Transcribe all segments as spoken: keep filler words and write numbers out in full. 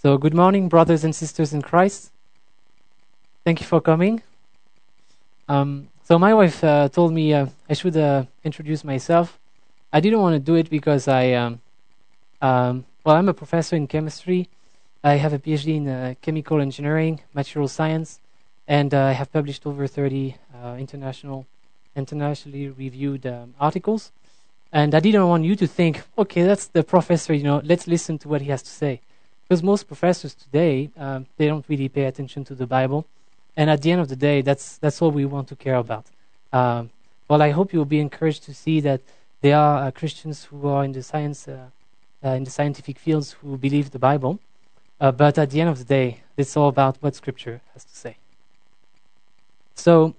So, good morning, brothers and sisters in Christ. Thank you for coming. Um, so, my wife uh, told me uh, I should uh, introduce myself. I didn't want to do it because I, um, um, well, I'm a professor in chemistry. I have a PhD in uh, chemical engineering, material science, and uh, I have published over thirty uh, international, internationally reviewed um, articles. And I didn't want you to think, okay, that's the professor, you know, let's listen to what he has to say. Because most professors today, um, they don't really pay attention to the Bible. And at the end of the day, that's that's all we want to care about. Um, well, I hope you'll be encouraged to see that there are uh, Christians who are in the science, uh, uh, in the scientific fields who believe the Bible. Uh, but at the end of the day, it's all about what Scripture has to say. So,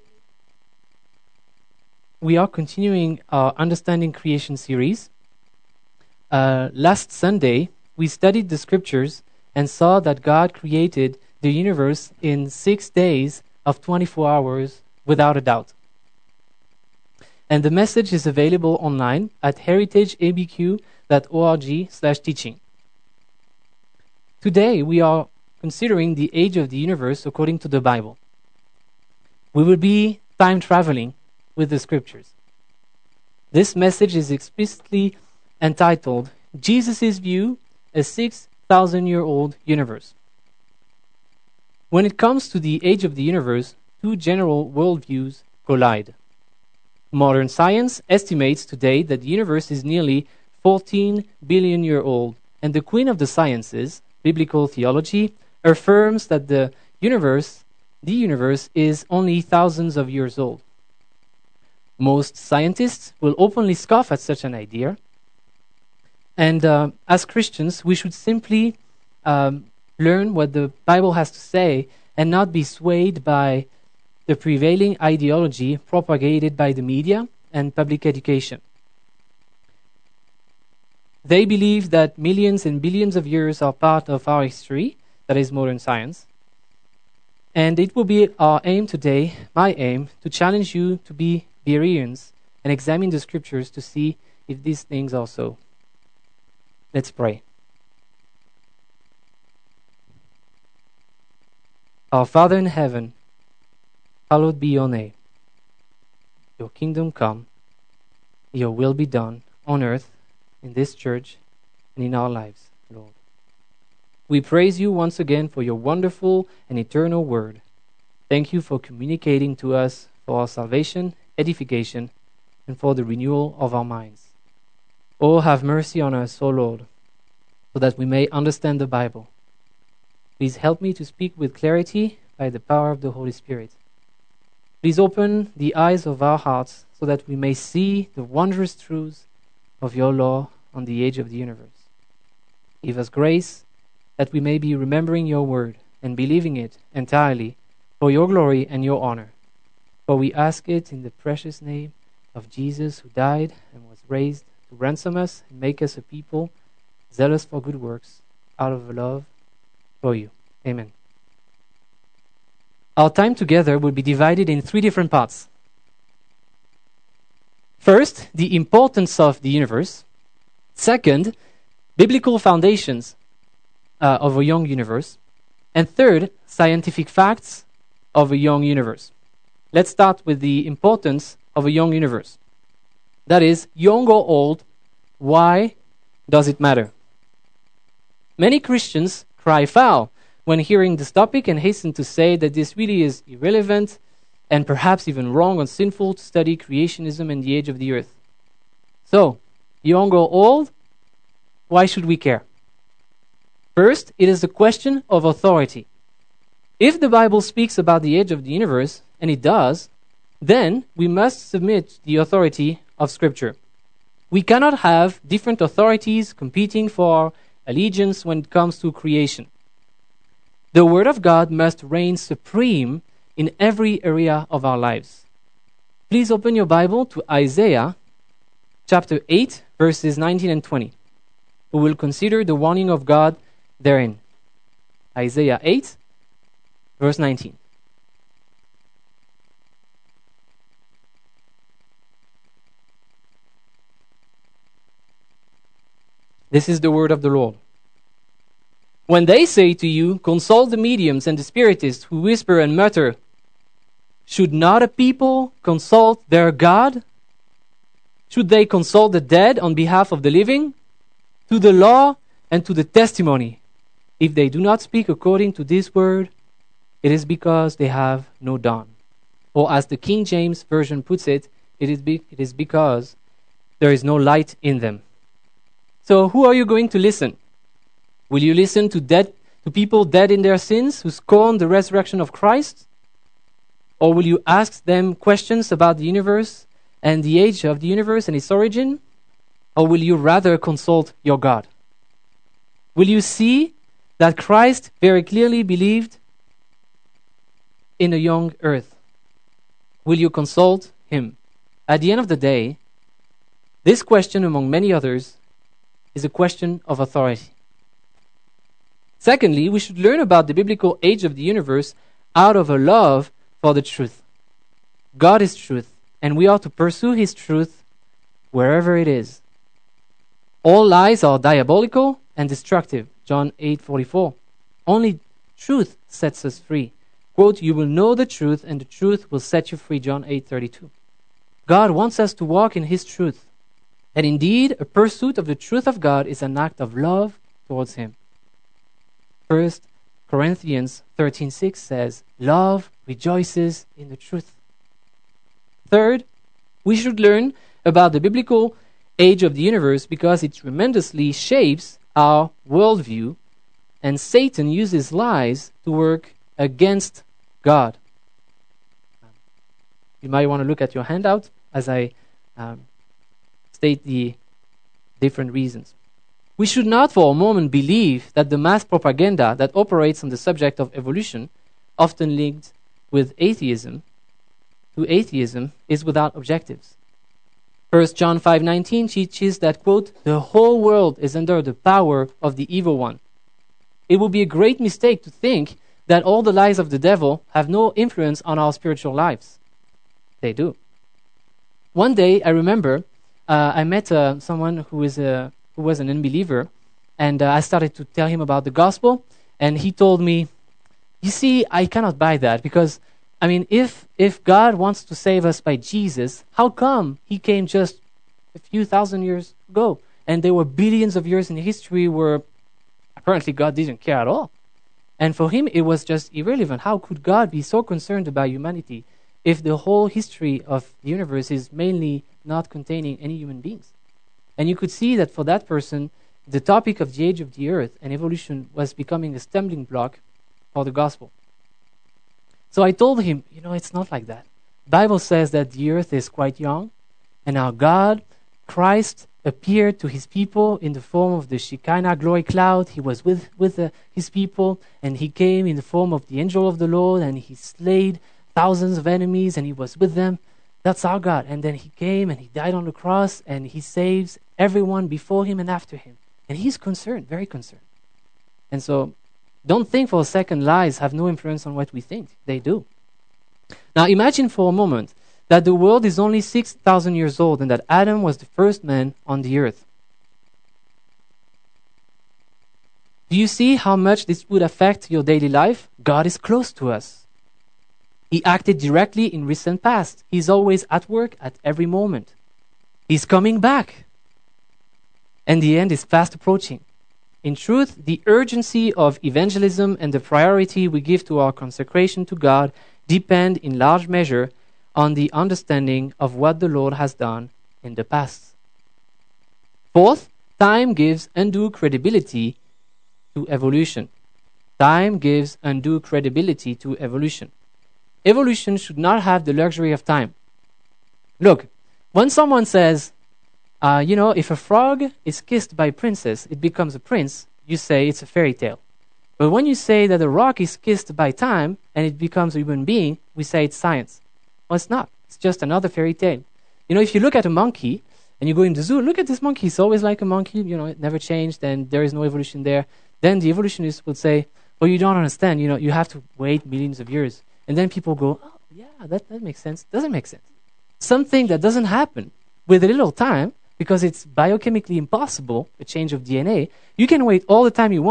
we are continuing our Understanding Creation series. Uh, last Sunday, we studied the Scriptures and saw that God created the universe in six days of twenty-four hours without a doubt. And the message is available online at heritage a b q dot org slash teaching. Today, we are considering the age of the universe according to the Bible. We will be time traveling with the Scriptures. This message is explicitly entitled Jesus' View, a six thousand year old universe. When it comes to the age of the universe, two general worldviews collide. Modern science estimates today that the universe is nearly fourteen billion years old, and the queen of the sciences, biblical theology, affirms that the universe, the universe is only thousands of years old. Most scientists will openly scoff at such an idea. And uh, as Christians, we should simply um, learn what the Bible has to say and not be swayed by the prevailing ideology propagated by the media and public education. They believe that millions and billions of years are part of our history, that is modern science. And it will be our aim today, my aim, to challenge you to be Bereans and examine the Scriptures to see if these things are so. Let's pray. Our Father in heaven, hallowed be your name. Your kingdom come, your will be done on earth, in this church, and in our lives, Lord. We praise you once again for your wonderful and eternal word. Thank you for communicating to us for our salvation, edification, and for the renewal of our minds. Oh, have mercy on us, O Lord, so that we may understand the Bible. Please help me to speak with clarity by the power of the Holy Spirit. Please open the eyes of our hearts so that we may see the wondrous truths of your law on the age of the universe. Give us grace that we may be remembering your word and believing it entirely for your glory and your honor. For we ask it in the precious name of Jesus, who died and was raised to ransom us and make us a people zealous for good works, out of love for you. Amen. Our time together will be divided in three different parts. First, the importance of the universe. Second, biblical foundations uh, of a young universe. And third, scientific facts of a young universe. Let's start with the importance of a young universe. That is, young or old, why does it matter? Many Christians cry foul when hearing this topic and hasten to say that this really is irrelevant and perhaps even wrong or sinful to study creationism and the age of the earth. So, young or old, why should we care? First, it is a question of authority. If the Bible speaks about the age of the universe, and it does, then we must submit the authority of Scripture. We cannot have different authorities competing for our allegiance when it comes to creation. The Word of God must reign supreme in every area of our lives. Please open your Bible to Isaiah chapter eight, verses nineteen and twenty. We will consider the warning of God therein. Isaiah eight, verse nineteen. This is the word of the Lord. When they say to you, consult the mediums and the spiritists who whisper and mutter, should not a people consult their God? Should they consult the dead on behalf of the living? To the law and to the testimony. If they do not speak according to this word, it is because they have no dawn. Or as the King James Version puts it, it is, be- it is because there is no light in them. So who are you going to listen? Will you listen to dead, to people dead in their sins who scorn the resurrection of Christ? Or will you ask them questions about the universe and the age of the universe and its origin? Or will you rather consult your God? Will you see that Christ very clearly believed in a young earth? Will you consult him? At the end of the day, this question, among many others, is a question of authority. Secondly, we should learn about the biblical age of the universe out of a love for the truth. God is truth, and we ought to pursue his truth wherever it is. All lies are diabolical and destructive. John eight forty-four. Only truth sets us free. Quote, you will know the truth, and the truth will set you free. John eight thirty-two. God wants us to walk in his truth. And indeed, a pursuit of the truth of God is an act of love towards him. First Corinthians thirteen six says, love rejoices in the truth. Third, we should learn about the biblical age of the universe because it tremendously shapes our worldview, and Satan uses lies to work against God. You might want to look at your handout as I um, state the different reasons. We should not for a moment believe that the mass propaganda that operates on the subject of evolution, often linked with atheism, to atheism, is without objectives. First John five nineteen teaches that, quote, the whole world is under the power of the evil one. It would be a great mistake to think that all the lies of the devil have no influence on our spiritual lives. They do. One day, I remember, uh, I met uh, someone who is a who was an unbeliever, and uh, I started to tell him about the gospel, and he told me, you see, I cannot buy that, because, I mean, if if God wants to save us by Jesus, how come he came just a few thousand years ago? And there were billions of years in history where apparently God didn't care at all. And for him, it was just irrelevant. How could God be so concerned about humanity if the whole history of the universe is mainly not containing any human beings? And you could see that for that person, the topic of the age of the earth and evolution was becoming a stumbling block for the gospel. So I told him, you know, it's not like that. The Bible says that the earth is quite young, and our God, Christ, appeared to his people in the form of the Shekinah glory cloud. He was with, with uh, his people, and he came in the form of the angel of the Lord, and he slayed thousands of enemies, and he was with them. That's our God. And then he came and he died on the cross, and he saves everyone before him and after him. And he's concerned, very concerned. And so don't think for a second lies have no influence on what we think. They do. Now imagine for a moment that the world is only six thousand years old and that Adam was the first man on the earth. Do you see how much this would affect your daily life? God is close to us. He acted directly in recent past. He's always at work at every moment. He's coming back. And the end is fast approaching. In truth, the urgency of evangelism and the priority we give to our consecration to God depend in large measure on the understanding of what the Lord has done in the past. Fourth, time gives undue credibility to evolution. Time gives undue credibility to evolution. Evolution should not have the luxury of time. Look, when someone says, uh, you know, if a frog is kissed by a princess, it becomes a prince, you say it's a fairy tale. But when you say that a rock is kissed by time and it becomes a human being, we say it's science. Well, it's not. It's just another fairy tale. You know, if you look at a monkey and you go in the zoo, look at this monkey. It's always like a monkey. You know, it never changed and there is no evolution there. Then the evolutionists will say, well, you don't understand. You know, you have to wait millions of years. And then people go, oh, yeah, that, that makes sense. Doesn't make sense. Something that doesn't happen with a little time, because it's biochemically impossible, a change of D N A, you can wait all the time you want.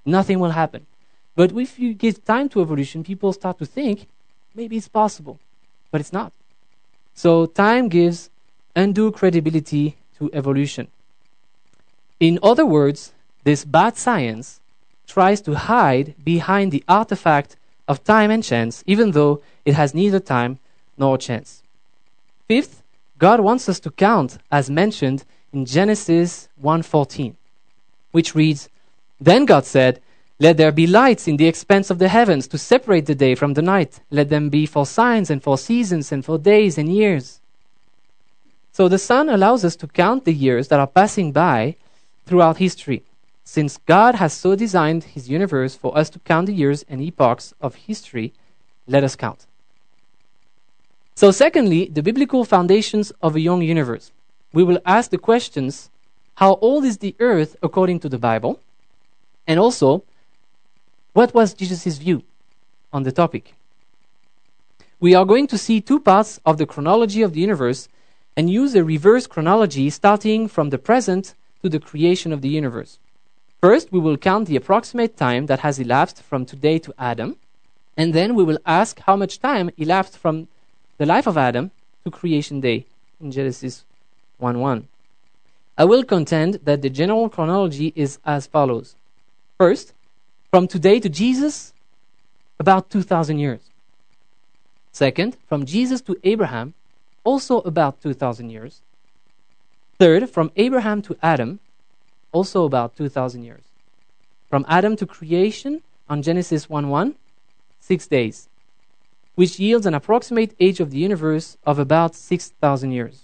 nothing will happen. But if you give time to evolution, people start to think maybe it's possible, but it's not. So time gives undue credibility to evolution. In other words, this bad science tries to hide behind the artifact of time and chance, even though it has neither time nor chance. Fifth, God wants us to count, as mentioned in Genesis one fourteen, which reads, "Then God said, let there be lights in the expanse of the heavens to separate the day from the night. Let them be for signs and for seasons and for days and years." So the sun allows us to count the years that are passing by throughout history. Since God has so designed his universe for us to count the years and epochs of history, let us count. So secondly, the biblical foundations of a young universe. We will ask the questions, how old is the earth according to the Bible? And also, what was Jesus' view on the topic? We are going to see two parts of the chronology of the universe and use a reverse chronology starting from the present to the creation of the universe. First, we will count the approximate time that has elapsed from today to Adam, and then we will ask how much time elapsed from the life of Adam to creation day in Genesis one one. I will contend that the general chronology is as follows. First, from today to Jesus, about two thousand years. Second, from Jesus to Abraham, also about two thousand years. Third, from Abraham to Adam, also about two thousand years. From Adam to creation, on Genesis one one, six days, which yields an approximate age of the universe of about six thousand years.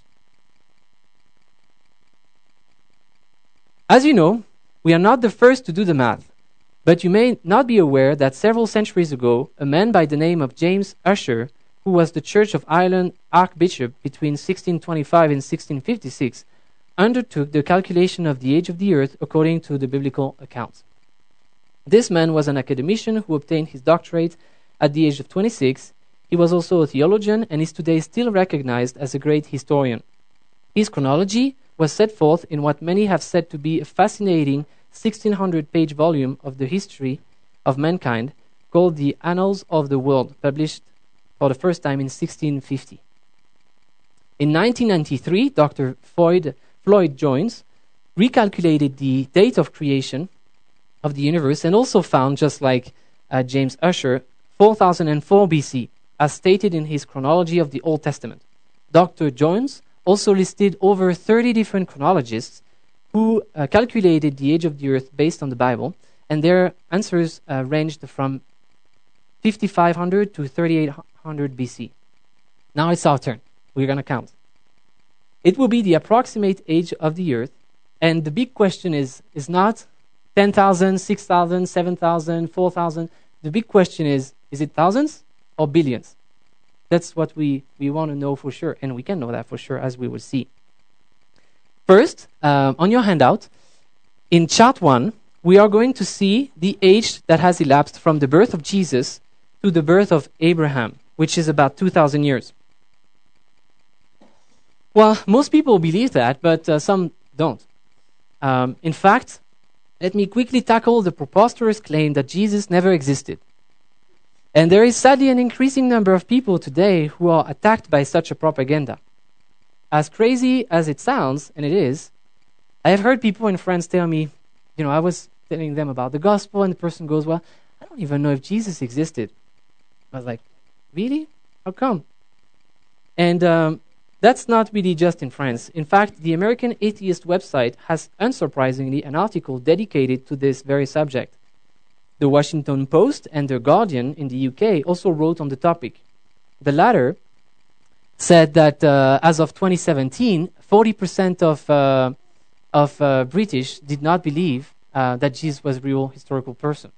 As you know, we are not the first to do the math, but you may not be aware that several centuries ago, a man by the name of James Ussher, who was the Church of Ireland Archbishop between sixteen twenty-five and sixteen fifty-six, undertook the calculation of the age of the earth according to the biblical accounts. This man was an academician who obtained his doctorate at the age of twenty-six. He was also a theologian and is today still recognized as a great historian. His chronology was set forth in what many have said to be a fascinating sixteen hundred page volume of the history of mankind called the Annals of the World, published for the first time in sixteen fifty. In nineteen ninety-three, Doctor Floyd, Floyd Jones recalculated the date of creation of the universe and also found, just like uh, James Ussher, four thousand four B C, as stated in his chronology of the Old Testament. Doctor Jones also listed over thirty different chronologists who uh, calculated the age of the earth based on the Bible, and their answers uh, ranged from fifty-five hundred to thirty-eight hundred B C. Now it's our turn. We're going to count. It will be the approximate age of the earth, and the big question is, is not ten thousand, six thousand, seven thousand, four thousand. The big question is, is it thousands or billions? That's what we, we want to know for sure, and we can know that for sure, as we will see. First, um, on your handout, in chart one, we are going to see the age that has elapsed from the birth of Jesus to the birth of Abraham, which is about two thousand years. Well, most people believe that, but uh, some don't. Um, in fact, let me quickly tackle the preposterous claim that Jesus never existed. And there is sadly an increasing number of people today who are attacked by such a propaganda. As crazy as it sounds, and it is, I have heard people in France tell me, you know, I was telling them about the gospel, and the person goes, well, I don't even know if Jesus existed. I was like, really? How come? And um, that's not really just in France. In fact, the American Atheist website has, unsurprisingly, an article dedicated to this very subject. The Washington Post and The Guardian in the U K also wrote on the topic. The latter said that uh, as of twenty seventeen, forty percent of, uh, of uh, British did not believe uh, that Jesus was a real historical person.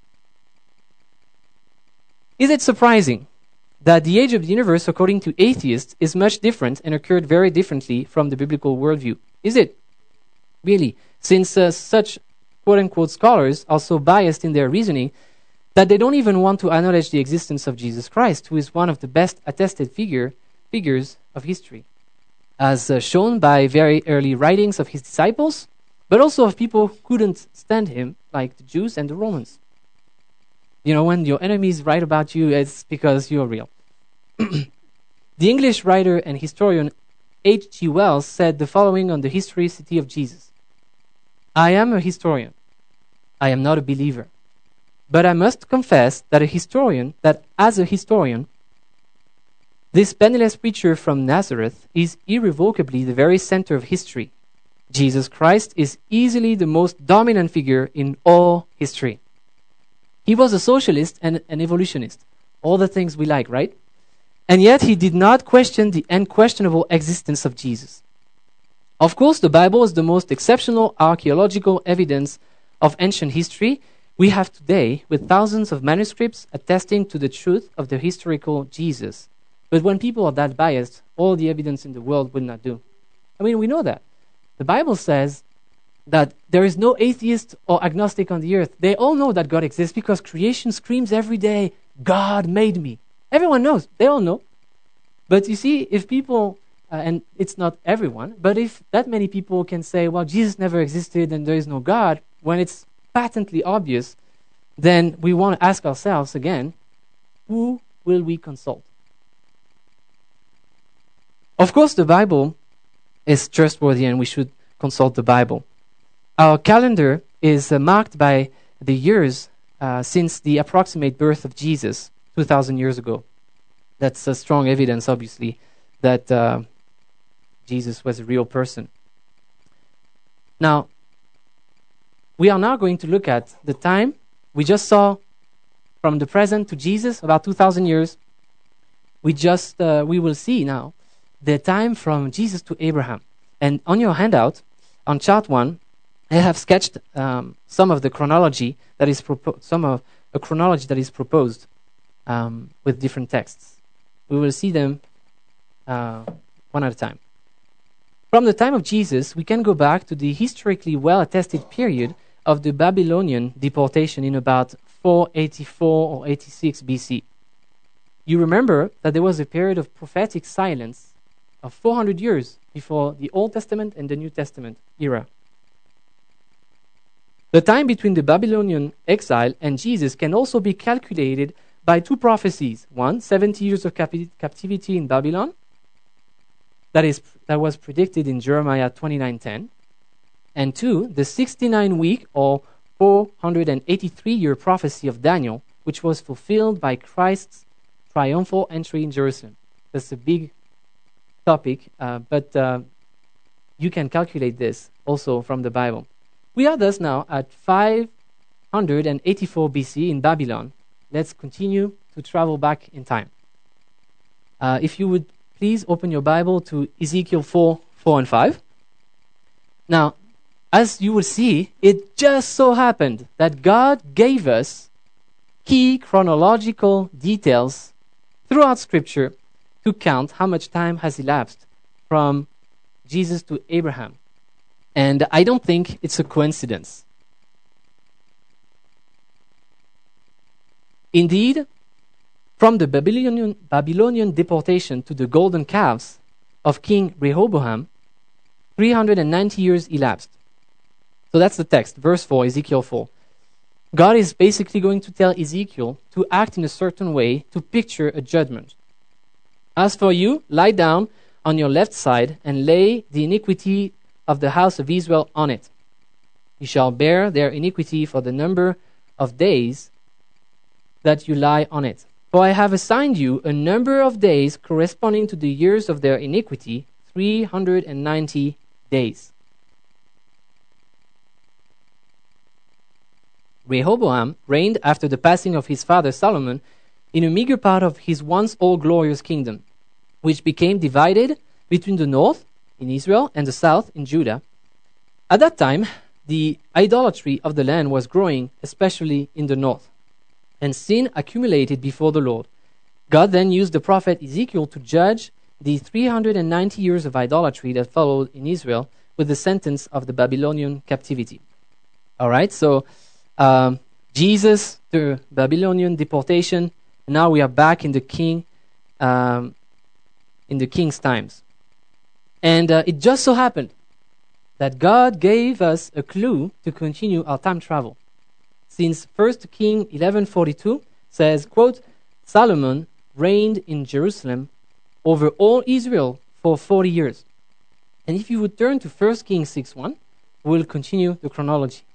Is it surprising that the age of the universe, according to atheists, is much different and occurred very differently from the biblical worldview? Is it? Really? Since uh, such quote-unquote scholars are so biased in their reasoning that they don't even want to acknowledge the existence of Jesus Christ, who is one of the best attested figure, figures of history, as uh, shown by very early writings of his disciples, but also of people who couldn't stand him, like the Jews and the Romans. You know, when your enemies write about you, it's because you're real. The English writer and historian H G Wells said the following on the historicity of Jesus. I am a historian. I am not a believer. But I must confess that a historian, that as a historian, this penniless preacher from Nazareth is irrevocably the very center of history. Jesus Christ is easily the most dominant figure in all history. He was a socialist and an evolutionist. All the things we like, right? And yet he did not question the unquestionable existence of Jesus. Of course, the Bible is the most exceptional archaeological evidence of ancient history we have today, with thousands of manuscripts attesting to the truth of the historical Jesus. But when people are that biased, all the evidence in the world will not do. I mean, we know that. The Bible says that there is no atheist or agnostic on the earth. They all know that God exists because creation screams every day, God made me. Everyone knows. They all know. But you see, if people, uh, and it's not everyone, but if that many people can say, well, Jesus never existed and there is no God, when it's patently obvious, then we want to ask ourselves again, who will we consult? Of course, the Bible is trustworthy and we should consult the Bible. Our calendar is uh, marked by the years uh, since the approximate birth of Jesus two thousand years ago. That's a strong evidence, obviously, that uh, Jesus was a real person. Now, we are now going to look at the time we just saw from the present to Jesus, about two thousand years. We just uh, we will see now the time from Jesus to Abraham. And on your handout, on chart one, I have sketched um, some of the chronology that is propo- some of a chronology that is proposed um, with different texts. We will see them uh, one at a time. From the time of Jesus, we can go back to the historically well-attested period of the Babylonian deportation in about four eighty-four or eighty-six B C. You remember that there was a period of prophetic silence of four hundred years before the Old Testament and the New Testament era. The time between the Babylonian exile and Jesus can also be calculated by two prophecies. One, seventy years of capi- captivity in Babylon, that is that was predicted in Jeremiah twenty-nine ten. And two, the sixty-nine week or four hundred eighty-three year prophecy of Daniel, which was fulfilled by Christ's triumphal entry in Jerusalem. That's a big topic, uh, but uh, you can calculate this also from the Bible. We are thus now at five hundred eighty-four B C in Babylon. Let's continue to travel back in time. Uh, if you would please open your Bible to Ezekiel four, four and five. Now, as you will see, it just so happened that God gave us key chronological details throughout Scripture to count how much time has elapsed from Jesus to Abraham. And I don't think it's a coincidence. Indeed, from the Babylonian, Babylonian deportation to the golden calves of King Rehoboam, three hundred ninety years elapsed. So that's the text, verse four, Ezekiel four. God is basically going to tell Ezekiel to act in a certain way to picture a judgment. As for you, lie down on your left side and lay the iniquity of the house of Israel on it. You shall bear their iniquity for the number of days that you lie on it. For I have assigned you a number of days corresponding to the years of their iniquity, three hundred ninety days. Rehoboam reigned after the passing of his father Solomon in a meager part of his once all-glorious kingdom, which became divided between the north in Israel and the south in Judah. At that time, the idolatry of the land was growing, especially in the north, and sin accumulated before the Lord. God then used the prophet Ezekiel to judge the three hundred ninety years of idolatry that followed in Israel with the sentence of the Babylonian captivity. All right, so um, Jesus, the Babylonian deportation, and now we are back in the king, um, in the king's times. And uh, it just so happened that God gave us a clue to continue our time travel. since First Kings eleven forty-two says, quote, Solomon reigned in Jerusalem over all Israel for forty years. And if you would turn to First Kings six one, we'll continue the chronology.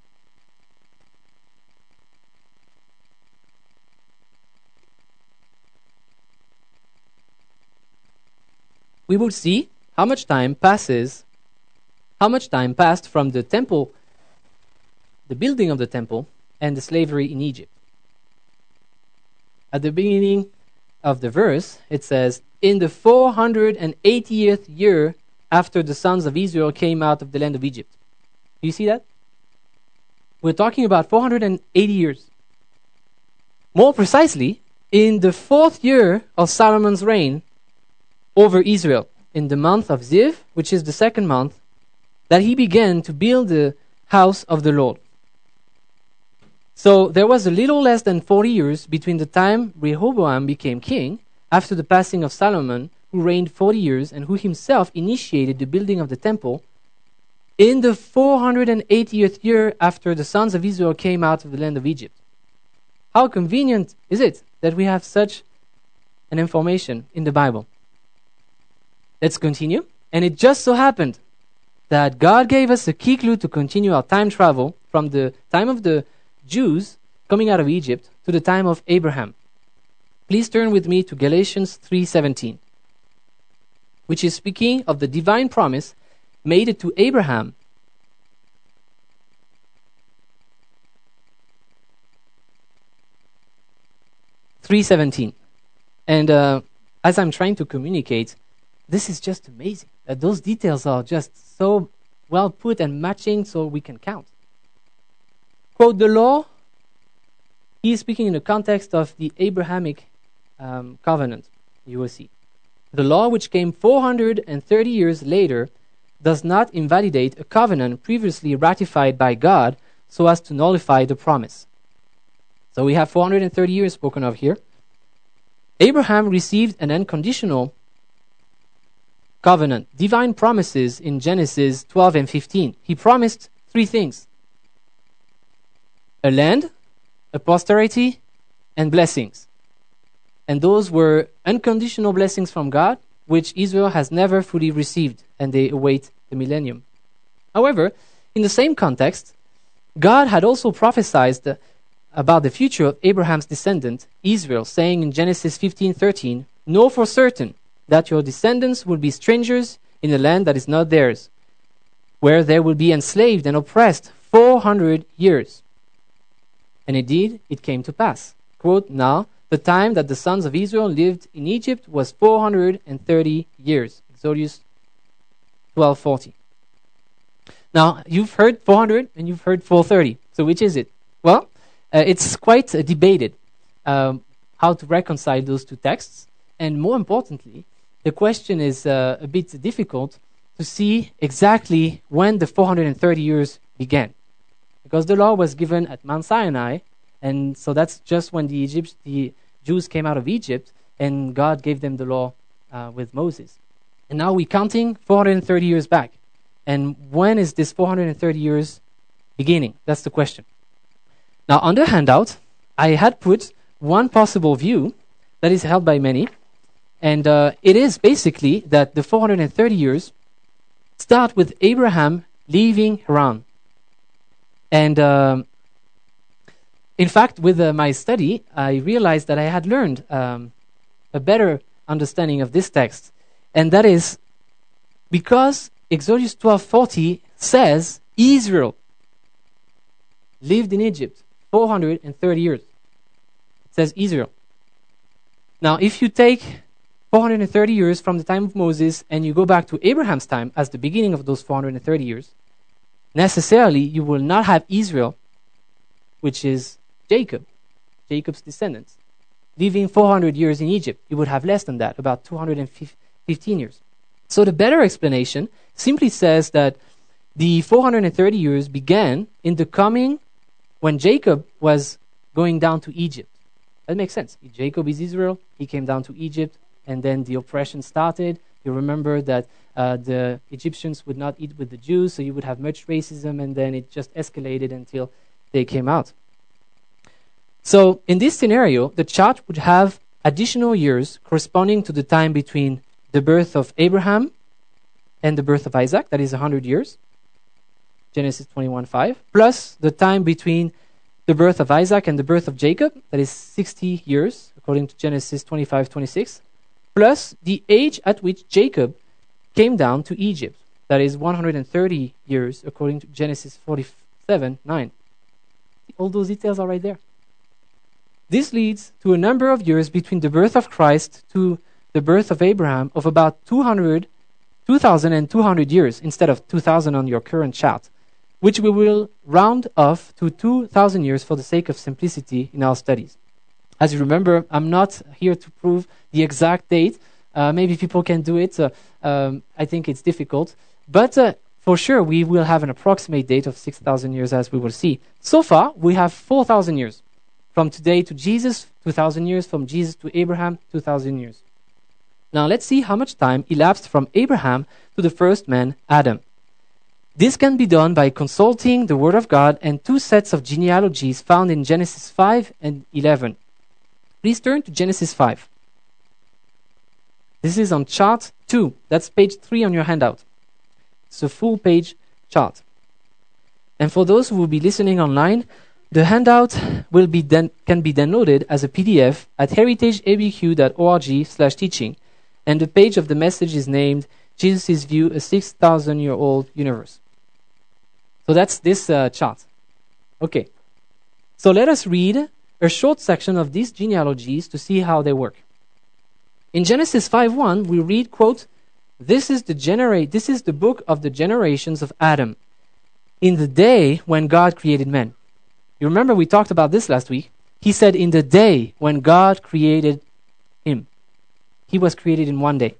We will see how much time passes, how much time passed from the temple, the building of the temple, and the slavery in Egypt. At the beginning of the verse, it says, in the four hundred eightieth year after the sons of Israel came out of the land of Egypt. Do you see that? We're talking about four hundred eighty years. More precisely, in the fourth year of Solomon's reign over Israel, in the month of Ziv, which is the second month, that he began to build the house of the Lord. So there was a little less than forty years between the time Rehoboam became king, after the passing of Solomon, who reigned forty years and who himself initiated the building of the temple, in the four hundred eightieth year after the sons of Israel came out of the land of Egypt. How convenient is it that we have such an information in the Bible? Let's continue. And it just so happened that God gave us a key clue to continue our time travel from the time of the Jews coming out of Egypt to the time of Abraham. Please turn with me to Galatians three seventeen, which is speaking of the divine promise made to Abraham. three seventeen. And uh, as I'm trying to communicate, this is just amazing that those details are just so well put and matching so we can count. Quote, the law, he is speaking in the context of the Abrahamic um, covenant, you will see. The law, which came four hundred thirty years later, does not invalidate a covenant previously ratified by God so as to nullify the promise. So we have four hundred thirty years spoken of here. Abraham received an unconditional covenant, divine promises in Genesis twelve and fifteen. He promised three things: a land, a posterity, and blessings. And those were unconditional blessings from God, which Israel has never fully received, and they await the millennium. However, in the same context, God had also prophesied about the future of Abraham's descendant, Israel, saying in Genesis fifteen thirteen, know for certain that your descendants will be strangers in a land that is not theirs, where they will be enslaved and oppressed four hundred years. And indeed, it came to pass. Quote, now, the time that the sons of Israel lived in Egypt was four hundred thirty years. Exodus twelve forty. Now, you've heard four hundred and you've heard four thirty. So which is it? Well, uh, it's quite uh, debated um, how to reconcile those two texts. And more importantly, the question is uh, a bit difficult to see exactly when the four hundred thirty years began. Because the law was given at Mount Sinai, and so that's just when the, Egypt, the Jews came out of Egypt, and God gave them the law uh, with Moses. And now we're counting four hundred thirty years back. And when is this four hundred thirty years beginning? That's the question. Now, on the handout, I had put one possible view that is held by many, and uh, it is basically that the four hundred thirty years start with Abraham leaving Haran. And um, in fact, with uh, my study, I realized that I had learned um, a better understanding of this text. And that is because Exodus twelve forty says Israel lived in Egypt four hundred thirty years. It says Israel. Now, if you take four hundred thirty years from the time of Moses and you go back to Abraham's time as the beginning of those four hundred thirty years, necessarily you will not have Israel, which is Jacob, Jacob's descendants, living four hundred years in Egypt. You would have less than that, about two hundred fifteen years. So the better explanation simply says that the four hundred thirty years began in the coming when Jacob was going down to Egypt. That makes sense. Jacob is Israel. He came down to Egypt, and then the oppression started. You remember that uh, the Egyptians would not eat with the Jews, so you would have much racism, and then it just escalated until they came out. So in this scenario, the chart would have additional years corresponding to the time between the birth of Abraham and the birth of Isaac, that is one hundred years, Genesis twenty-one five, plus the time between the birth of Isaac and the birth of Jacob, that is sixty years, according to Genesis twenty-five twenty-six, plus the age at which Jacob came down to Egypt, that is one hundred thirty years, according to Genesis forty-seven nine. All those details are right there. This leads to a number of years between the birth of Christ to the birth of Abraham of about two hundred, two thousand two hundred years instead of two thousand on your current chart, which we will round off to two thousand years for the sake of simplicity in our studies. As you remember, I'm not here to prove the exact date. Uh, maybe people can do it. Uh, um, I think it's difficult. But uh, for sure, we will have an approximate date of six thousand years, as we will see. So far, we have four thousand years. From today to Jesus, two thousand years. From Jesus to Abraham, two thousand years. Now let's see how much time elapsed from Abraham to the first man, Adam. This can be done by consulting the Word of God and two sets of genealogies found in Genesis five and eleven. Please turn to Genesis five. This is on chart two. That's page three on your handout. It's a full page chart. And for those who will be listening online, the handout will be den- can be downloaded as a P D F at heritageabq.org slash teaching. And the page of the message is named Jesus' View, a six thousand year old universe. So that's this uh, chart. Okay. So let us read a short section of these genealogies to see how they work. In Genesis five one, we read, quote, This is the genera- This is the book of the generations of Adam, in the day when God created man. You remember we talked about this last week. He said in the day when God created him. He was created in one day.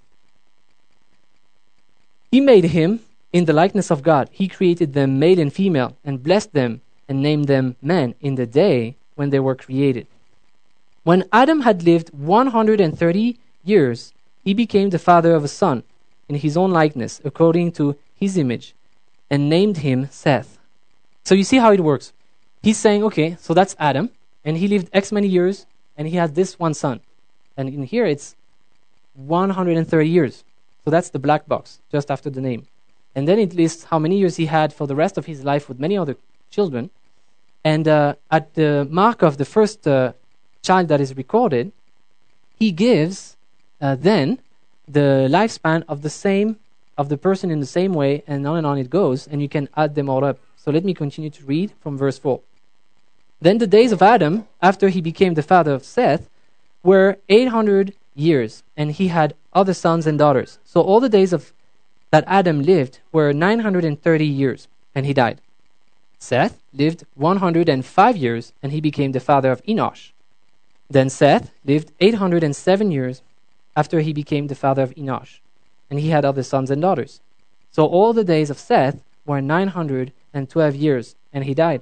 He made him in the likeness of God. He created them male and female and blessed them and named them men in the day when they were created. When Adam had lived one hundred thirty years, he became the father of a son in his own likeness, according to his image, and named him Seth. So you see how it works. He's saying, okay, so that's Adam, and he lived X many years, and he had this one son. And in here it's one hundred thirty years. So that's the black box, just after the name. And then it lists how many years he had for the rest of his life with many other children. And uh, at the mark of the first uh, child that is recorded, he gives uh, then the lifespan of the same, of the person in the same way, and on and on it goes, and you can add them all up. So let me continue to read from verse four. Then the days of Adam, after he became the father of Seth, were eight hundred years, and he had other sons and daughters. So all the days of that Adam lived were nine hundred thirty years, and he died. Seth lived one hundred five years, and he became the father of Enosh. Then Seth lived eight hundred seven years after he became the father of Enosh, and he had other sons and daughters. So all the days of Seth were nine hundred twelve years, and he died.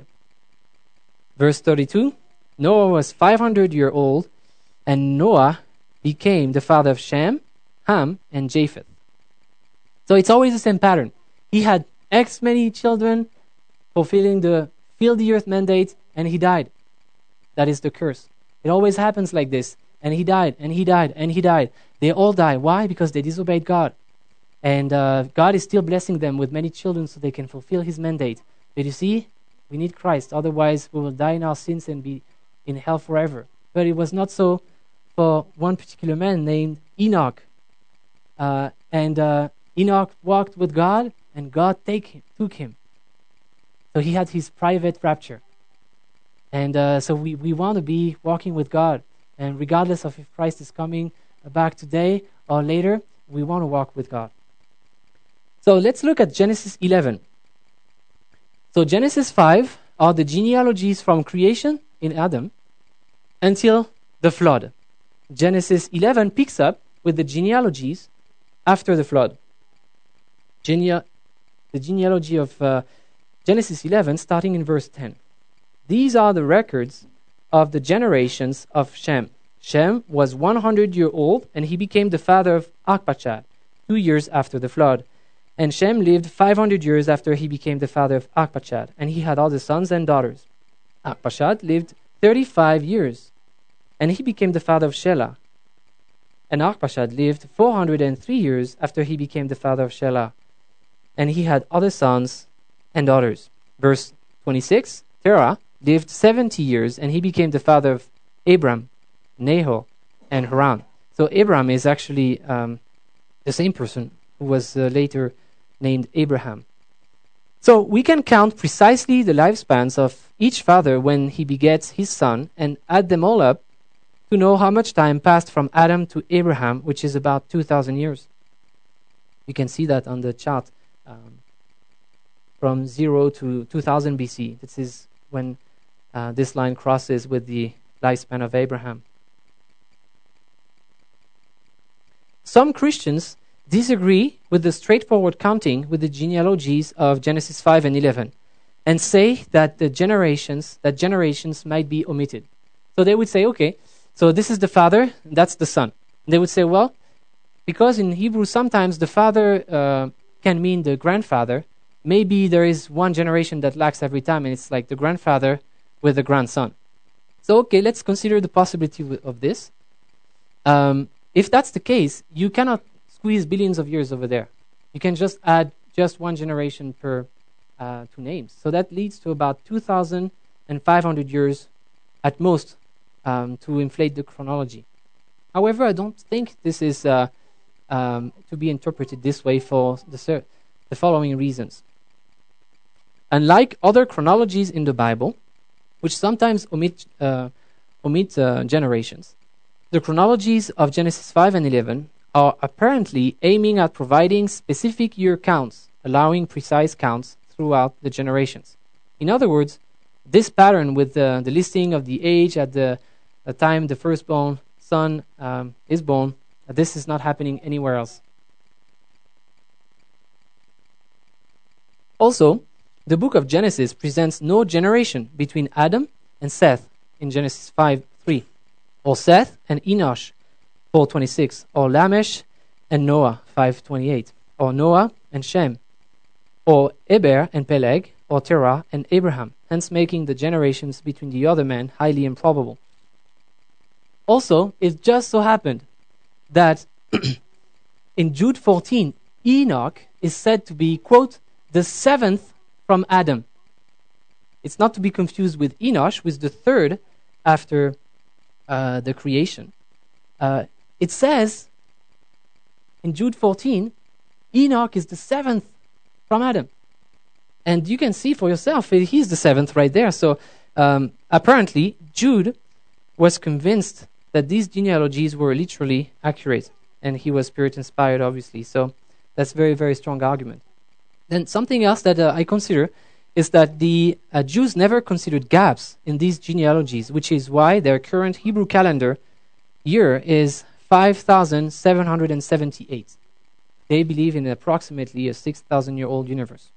Verse thirty-two, Noah was five hundred years old, and Noah became the father of Shem, Ham, and Japheth. So it's always the same pattern. He had X many children, fulfilling the fill the earth mandate, and he died. That is the curse. It always happens like this. And he died, and he died, and he died. They all die. Why? Because they disobeyed God. And uh, God is still blessing them with many children so they can fulfill his mandate. But you see, we need Christ. Otherwise, we will die in our sins and be in hell forever. But it was not so for one particular man named Enoch. Uh, and uh, Enoch walked with God, and God take him, took him. So he had his private rapture. And uh, so we, we want to be walking with God. And regardless of if Christ is coming back today or later, we want to walk with God. So let's look at Genesis eleven. So Genesis five are the genealogies from creation in Adam until the flood. Genesis eleven picks up with the genealogies after the flood. Genea- the genealogy of uh, Genesis eleven, starting in verse ten. These are the records of the generations of Shem. Shem was one hundred years old, and he became the father of Arpachshad, two years after the flood. And Shem lived five hundred years after he became the father of Arpachshad, and he had other sons and daughters. Arpachshad lived thirty-five years, and he became the father of Shelah. And Arpachshad lived four hundred three years after he became the father of Shelah, and he had other sons and daughters. Verse twenty-six, Terah lived seventy years, and he became the father of Abram, Nahor, and Haran. So Abram is actually um, the same person who was uh, later named Abraham. So we can count precisely the lifespans of each father when he begets his son and add them all up to know how much time passed from Adam to Abraham, which is about two thousand years. You can see that on the chart um, from zero to two thousand B C. This is when uh, this line crosses with the lifespan of Abraham. Some Christians disagree with the straightforward counting with the genealogies of Genesis five and eleven and say that the generations that generations might be omitted. So they would say, okay, so this is the father, that's the son. They would say, well, because in Hebrew sometimes the father uh, can mean the grandfather, maybe there is one generation that lacks every time, and it's like the grandfather with the grandson. So okay, let's consider the possibility of this. Um, if that's the case, you cannot squeeze billions of years over there. You can just add just one generation per uh, two names. So that leads to about two thousand five hundred years at most um, to inflate the chronology. However, I don't think this is uh, um, to be interpreted this way for the, ser- the following reasons. Unlike other chronologies in the Bible, which sometimes omit, uh, omit uh, generations, the chronologies of Genesis five and eleven are apparently aiming at providing specific year counts, allowing precise counts throughout the generations. In other words, this pattern with the, the listing of the age at the, the time the firstborn son um, is born, uh, this is not happening anywhere else. Also, the book of Genesis presents no generation between Adam and Seth in Genesis five three, or Seth and Enosh four twenty-six, or Lamech and Noah five twenty-eight, or Noah and Shem, or Eber and Peleg, or Terah and Abraham, hence making the generations between the other men highly improbable. Also, it just so happened that in Jude fourteen, Enoch is said to be, quote, the seventh from Adam. It's not to be confused with Enosh, who is the third after uh, the creation. Uh, it says in Jude fourteen, Enoch is the seventh from Adam. And you can see for yourself, he's the seventh right there. So um, apparently, Jude was convinced that these genealogies were literally accurate. And he was spirit-inspired, obviously. So that's a very, very strong argument. Then something else that uh, I consider is that the uh, Jews never considered gaps in these genealogies, which is why their current Hebrew calendar year is five thousand seven hundred seventy-eight. They believe in approximately a six thousand year old universe.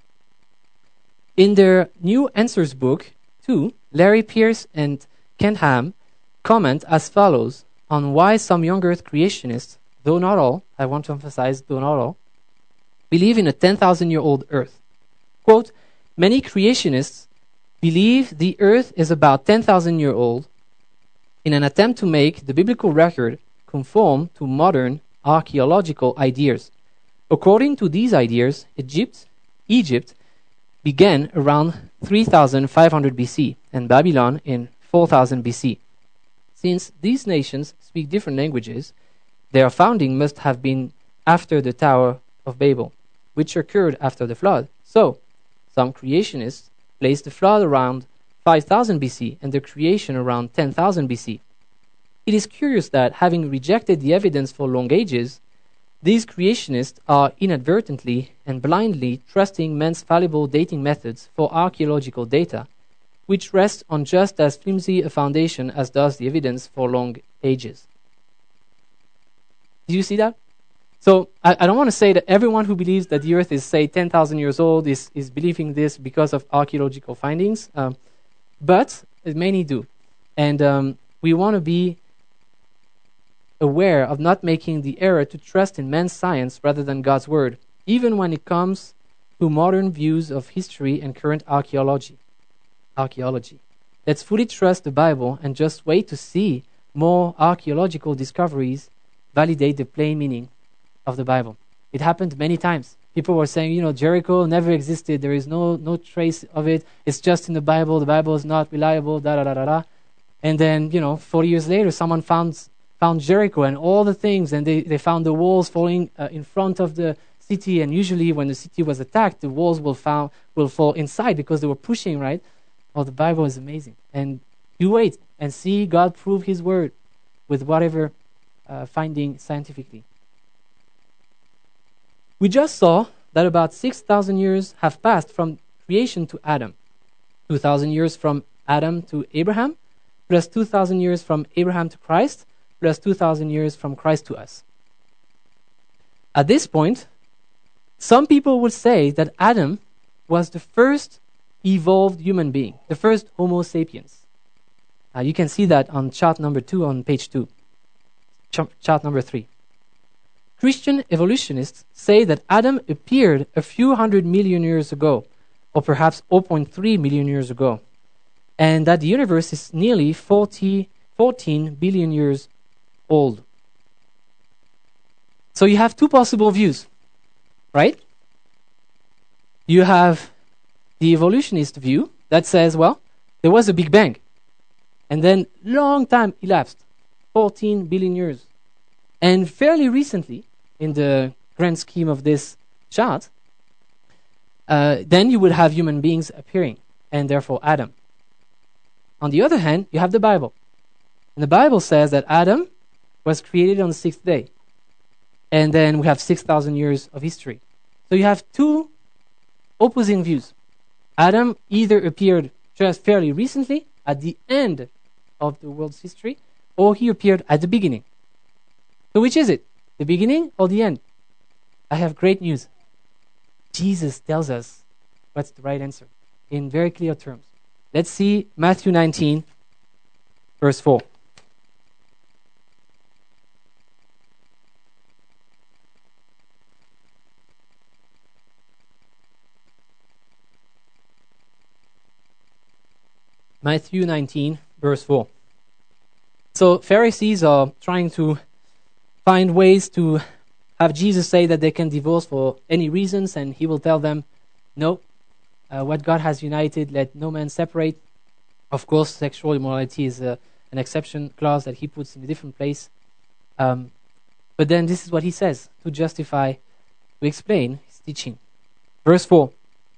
In their New Answers book, too, Larry Pierce and Kent Ham comment as follows on why some young earth creationists, though not all, I want to emphasize, though not all, believe in a ten thousand year old earth. Quote, many creationists believe the earth is about ten thousand year old in an attempt to make the biblical record conform to modern archaeological ideas. According to these ideas, Egypt, Egypt began around three thousand five hundred B C and Babylon in four thousand B C. Since these nations speak different languages, their founding must have been after the Tower of Babel, which occurred after the flood. So, some creationists place the flood around five thousand B C and the creation around ten thousand B C. It is curious that, having rejected the evidence for long ages, these creationists are inadvertently and blindly trusting men's fallible dating methods for archaeological data, which rest on just as flimsy a foundation as does the evidence for long ages. Do you see that? So I, I don't want to say that everyone who believes that the earth is, say, ten thousand years old is, is believing this because of archaeological findings, um, but many do. And um, we want to be aware of not making the error to trust in men's science rather than God's word, even when it comes to modern views of history and current archaeology. Archaeology. let's fully trust the Bible and just wait to see more archaeological discoveries validate the plain meaning of the Bible. It happened many times. People were saying, you know, Jericho never existed. There is no no trace of it. It's just in the Bible. The Bible is not reliable, da da da da da. And then, you know, forty years later, someone found found Jericho and all the things, and they, they found the walls falling uh, in front of the city. And usually when the city was attacked, the walls will, found, will fall inside because they were pushing, right? Well, the Bible is amazing. And you wait and see God prove his word with whatever uh, finding scientifically. We just saw that about six thousand years have passed from creation to Adam. two thousand years from Adam to Abraham, plus two thousand years from Abraham to Christ, plus two thousand years from Christ to us. At this point, some people would say that Adam was the first evolved human being, the first Homo sapiens. Uh, you can see that on chart number two on page two, Ch- chart number three. Christian evolutionists say that Adam appeared a few hundred million years ago, or perhaps zero point three million years ago, and that the universe is nearly forty, fourteen billion years old. So you have two possible views, right? You have the evolutionist view that says, well, there was a Big Bang, and then long time elapsed, fourteen billion years. And fairly recently, in the grand scheme of this chart, uh, then you would have human beings appearing, and therefore Adam. On the other hand, you have the Bible. And the Bible says that Adam was created on the sixth day. And then we have six thousand years of history. So you have two opposing views. Adam either appeared just fairly recently, at the end of the world's history, or he appeared at the beginning. So which is it? The beginning or the end? I have great news. Jesus tells us what's the right answer in very clear terms. Let's see Matthew nineteen, verse four. Matthew nineteen, verse four. So Pharisees are trying to find ways to have Jesus say that they can divorce for any reasons, and he will tell them, no, uh, what God has united, let no man separate. Of course, sexual immorality is a, an exception clause that he puts in a different place. Um, but then this is what he says to justify, to explain his teaching. Verse four.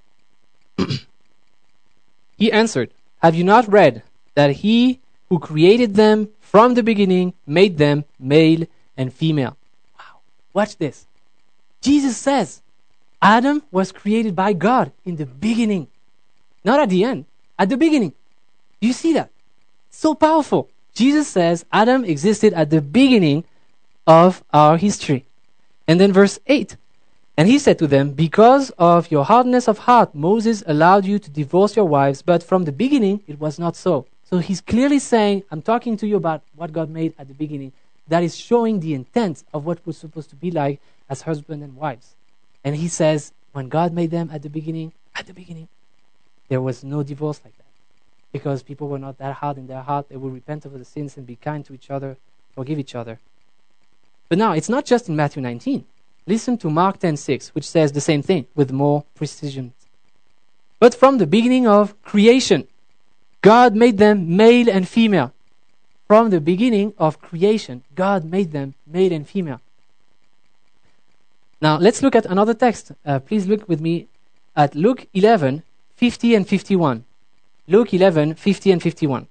He answered, have you not read that he who created them from the beginning made them male and female? Wow. Watch this. Jesus says Adam was created by God in the beginning. Not at the end. At the beginning. Do you see that? So powerful. Jesus says Adam existed at the beginning of our history. And then verse eight. And he said to them, because of your hardness of heart, Moses allowed you to divorce your wives, but from the beginning it was not so. So he's clearly saying, I'm talking to you about what God made at the beginning. That is showing the intent of what we're supposed to be like as husband and wives. And he says, when God made them at the beginning, at the beginning, there was no divorce like that. Because people were not that hard in their heart. They would repent of the sins and be kind to each other, forgive each other. But now, it's not just in Matthew nineteen. Listen to Mark ten six, which says the same thing with more precision. But from the beginning of creation, God made them male and female. From the beginning of creation, God made them male and female. Now, let's look at another text. Uh, please look with me at Luke eleven, fifty and fifty-one. Luke eleven, fifty and fifty-one.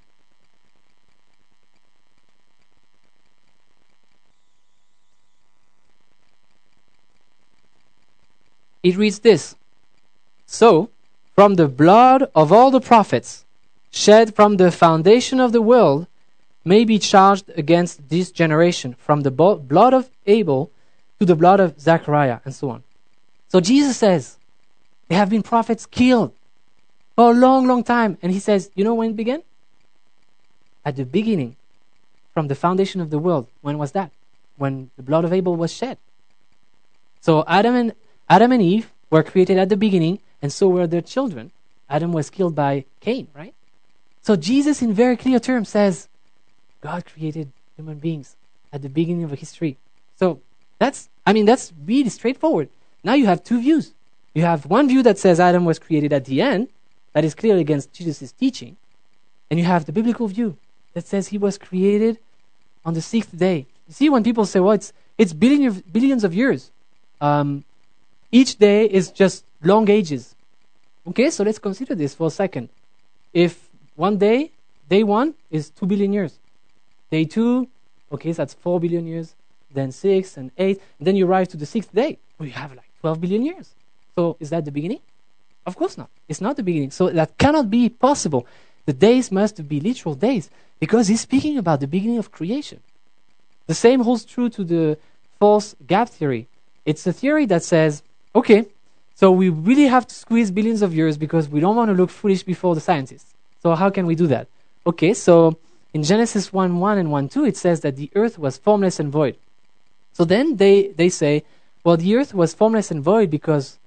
It reads this. So, from the blood of all the prophets, shed from the foundation of the world, may be charged against this generation, from the bo- blood of Abel to the blood of Zechariah, and so on. So Jesus says, there have been prophets killed for a long, long time. And he says, you know when it began? At the beginning, from the foundation of the world. When was that? When the blood of Abel was shed. So Adam and Adam and Eve were created at the beginning, and so were their children. Adam was killed by Cain, right? So Jesus, in very clear terms, says God created human beings at the beginning of history. So that's, I mean, that's really straightforward. Now you have two views. You have one view that says Adam was created at the end, that is clearly against Jesus' teaching. And you have the biblical view that says he was created on the sixth day. You see, when people say, well, it's, it's billion of, billions of years. Um, each day is just long ages. Okay, so let's consider this for a second. If one day, day one, is two billion years. Day two, okay, so that's four billion years. Then six and eight. And then you arrive to the sixth day. Well, you have like twelve billion years. So is that the beginning? Of course not. It's not the beginning. So that cannot be possible. The days must be literal days because he's speaking about the beginning of creation. The same holds true to the false gap theory. It's a theory that says, okay, so we really have to squeeze billions of years because we don't want to look foolish before the scientists. So how can we do that? Okay, so in Genesis one one and one two, it says that the earth was formless and void. So then they, they say, well, the earth was formless and void because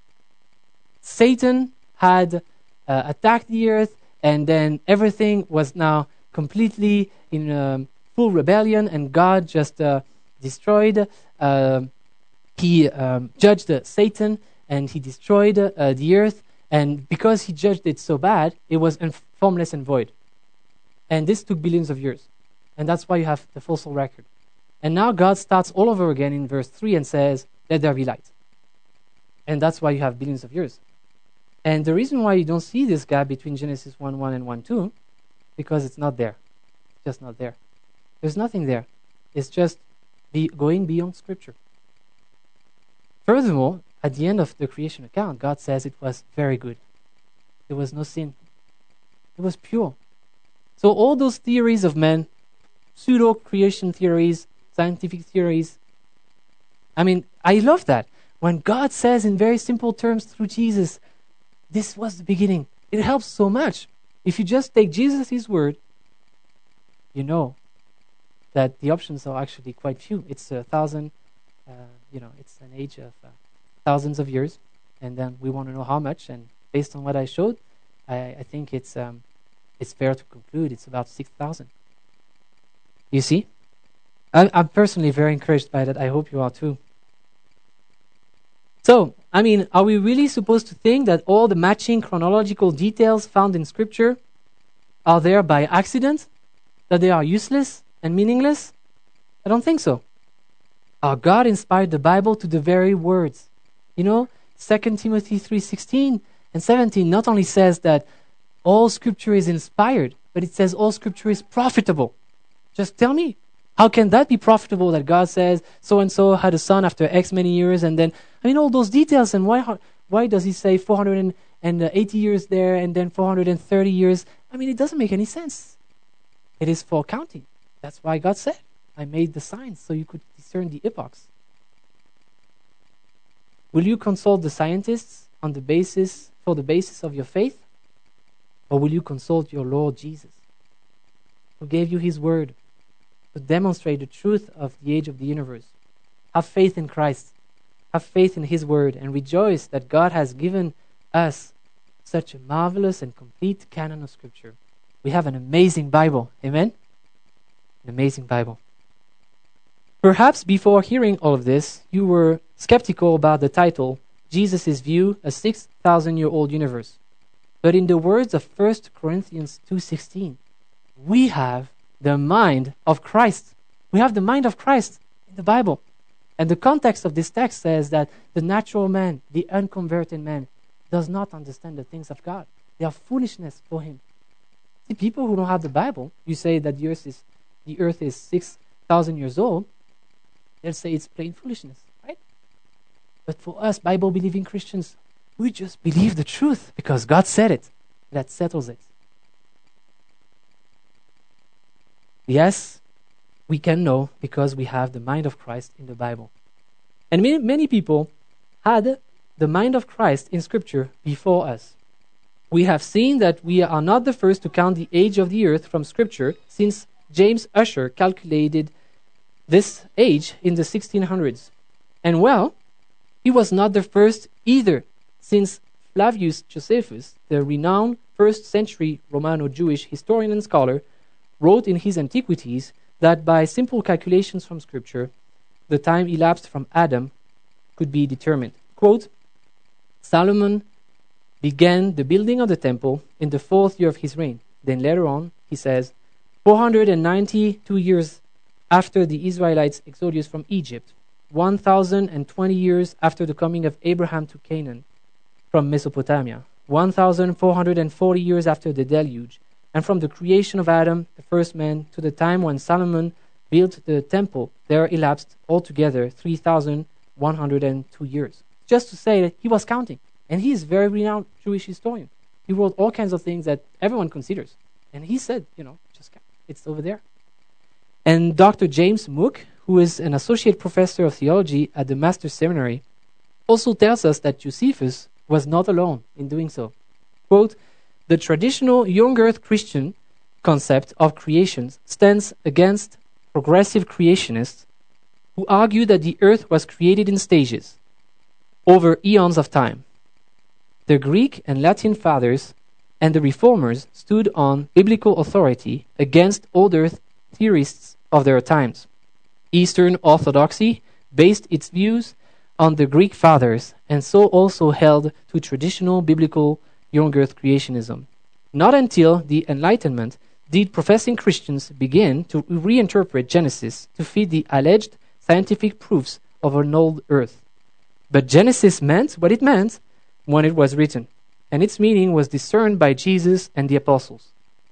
Satan had uh, attacked the earth, and then everything was now completely in um, full rebellion, and God just uh, destroyed. Uh, he um, judged uh, Satan, and he destroyed uh, the earth. And because he judged it so bad, it was inf- formless and void. And this took billions of years. And that's why you have the fossil record. And now God starts all over again in verse three and says, let there be light. And that's why you have billions of years. And the reason why you don't see this gap between Genesis one one and one two, because it's not there. It's just not there. There's nothing there. It's just be going beyond Scripture. Furthermore, at the end of the creation account, God says it was very good. There was no sin. It was pure. So all those theories of men, pseudo-creation theories, scientific theories, I mean, I love that. When God says in very simple terms through Jesus, this was the beginning, it helps so much. If you just take Jesus' his word, you know that the options are actually quite few. It's a thousand, uh, you know, it's an age of uh, thousands of years, and then we want to know how much. And based on what I showed, I, I think it's um, it's fair to conclude it's about six thousand. You see, I, I'm personally very encouraged by that. I hope you are too. So, I mean, are we really supposed to think that all the matching chronological details found in Scripture are there by accident? That they are useless and meaningless? I don't think so. Our God inspired the Bible to the very words. You know, Second Timothy three sixteen and seventeen not only says that all Scripture is inspired, but it says all Scripture is profitable. Just tell me, how can that be profitable that God says so-and-so had a son after X many years, and then, I mean, all those details, and why why does he say four hundred eighty years there and then four hundred thirty years? I mean, it doesn't make any sense. It is for counting. That's why God said, I made the signs so you could discern the epochs. Will you consult the scientists on the basis, for the basis of your faith? Or will you consult your Lord Jesus, who gave you his word to demonstrate the truth of the age of the universe? Have faith in Christ. Have faith in his word and rejoice that God has given us such a marvelous and complete canon of Scripture. We have an amazing Bible. Amen? An amazing Bible. Perhaps before hearing all of this, you were skeptical about the title, Jesus' View, a six thousand year old universe. But in the words of First Corinthians two sixteen, we have the mind of Christ. We have the mind of Christ in the Bible. And the context of this text says that the natural man, the unconverted man, does not understand the things of God. They are foolishness for him. See, people who don't have the Bible, you say that the earth is the earth is six thousand years old, they'll say it's plain foolishness, right? But for us, Bible-believing Christians, we just believe the truth because God said it. That settles it. Yes, we can know because we have the mind of Christ in the Bible. And many, many people had the mind of Christ in Scripture before us. We have seen that we are not the first to count the age of the earth from Scripture, since James Ussher calculated this age in the sixteen hundreds. And well, he was not the first either, since Flavius Josephus, the renowned first century Romano-Jewish historian and scholar, wrote in his Antiquities that by simple calculations from Scripture, the time elapsed from Adam could be determined. Quote, Solomon began the building of the temple in the fourth year of his reign. Then later on, he says, four hundred ninety-two years after the Israelites' exodus from Egypt, one thousand twenty years after the coming of Abraham to Canaan from Mesopotamia, one thousand four hundred forty years after the deluge, and from the creation of Adam, the first man, to the time when Solomon built the temple, there elapsed altogether three thousand one hundred two years. Just to say that he was counting. And he is a very renowned Jewish historian. He wrote all kinds of things that everyone considers. And he said, you know, just count. It's over there. And Doctor James Mook, who is an associate professor of theology at the Master's Seminary, also tells us that Josephus was not alone in doing so. Quote, the traditional young earth Christian concept of creation stands against progressive creationists who argue that the earth was created in stages over eons of time. The Greek and Latin fathers and the reformers stood on biblical authority against old earth theorists of their times. Eastern Orthodoxy based its views on the Greek fathers and so also held to traditional biblical young earth creationism. Not until the Enlightenment did professing Christians begin to reinterpret Genesis to fit the alleged scientific proofs of an old earth. But Genesis meant what it meant when it was written, and its meaning was discerned by Jesus and the apostles.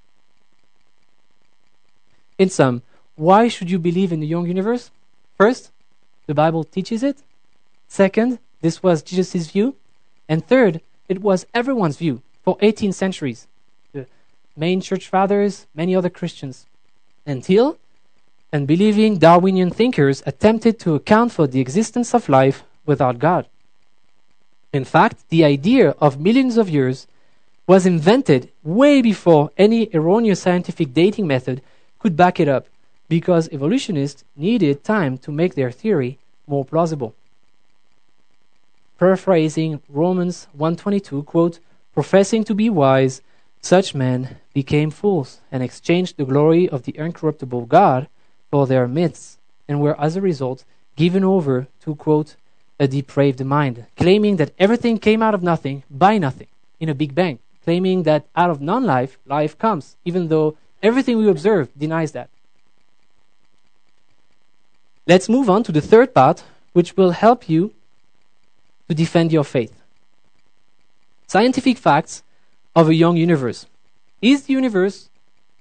In sum, why should you believe in the young universe? First, the Bible teaches it. Second, this was Jesus' view. And third, it was everyone's view for eighteen centuries. The main church fathers, many other Christians. Until unbelieving Darwinian thinkers attempted to account for the existence of life without God. In fact, the idea of millions of years was invented way before any erroneous scientific dating method could back it up, because evolutionists needed time to make their theory more plausible. Paraphrasing Romans one twenty-two, quote, professing to be wise, such men became fools and exchanged the glory of the incorruptible God for their myths, and were as a result given over to, quote, a depraved mind, claiming that everything came out of nothing by nothing in a big bang, claiming that out of non-life, life comes, even though everything we observe denies that. Let's move on to the third part, which will help you to defend your faith. Scientific facts of a young universe. Is the universe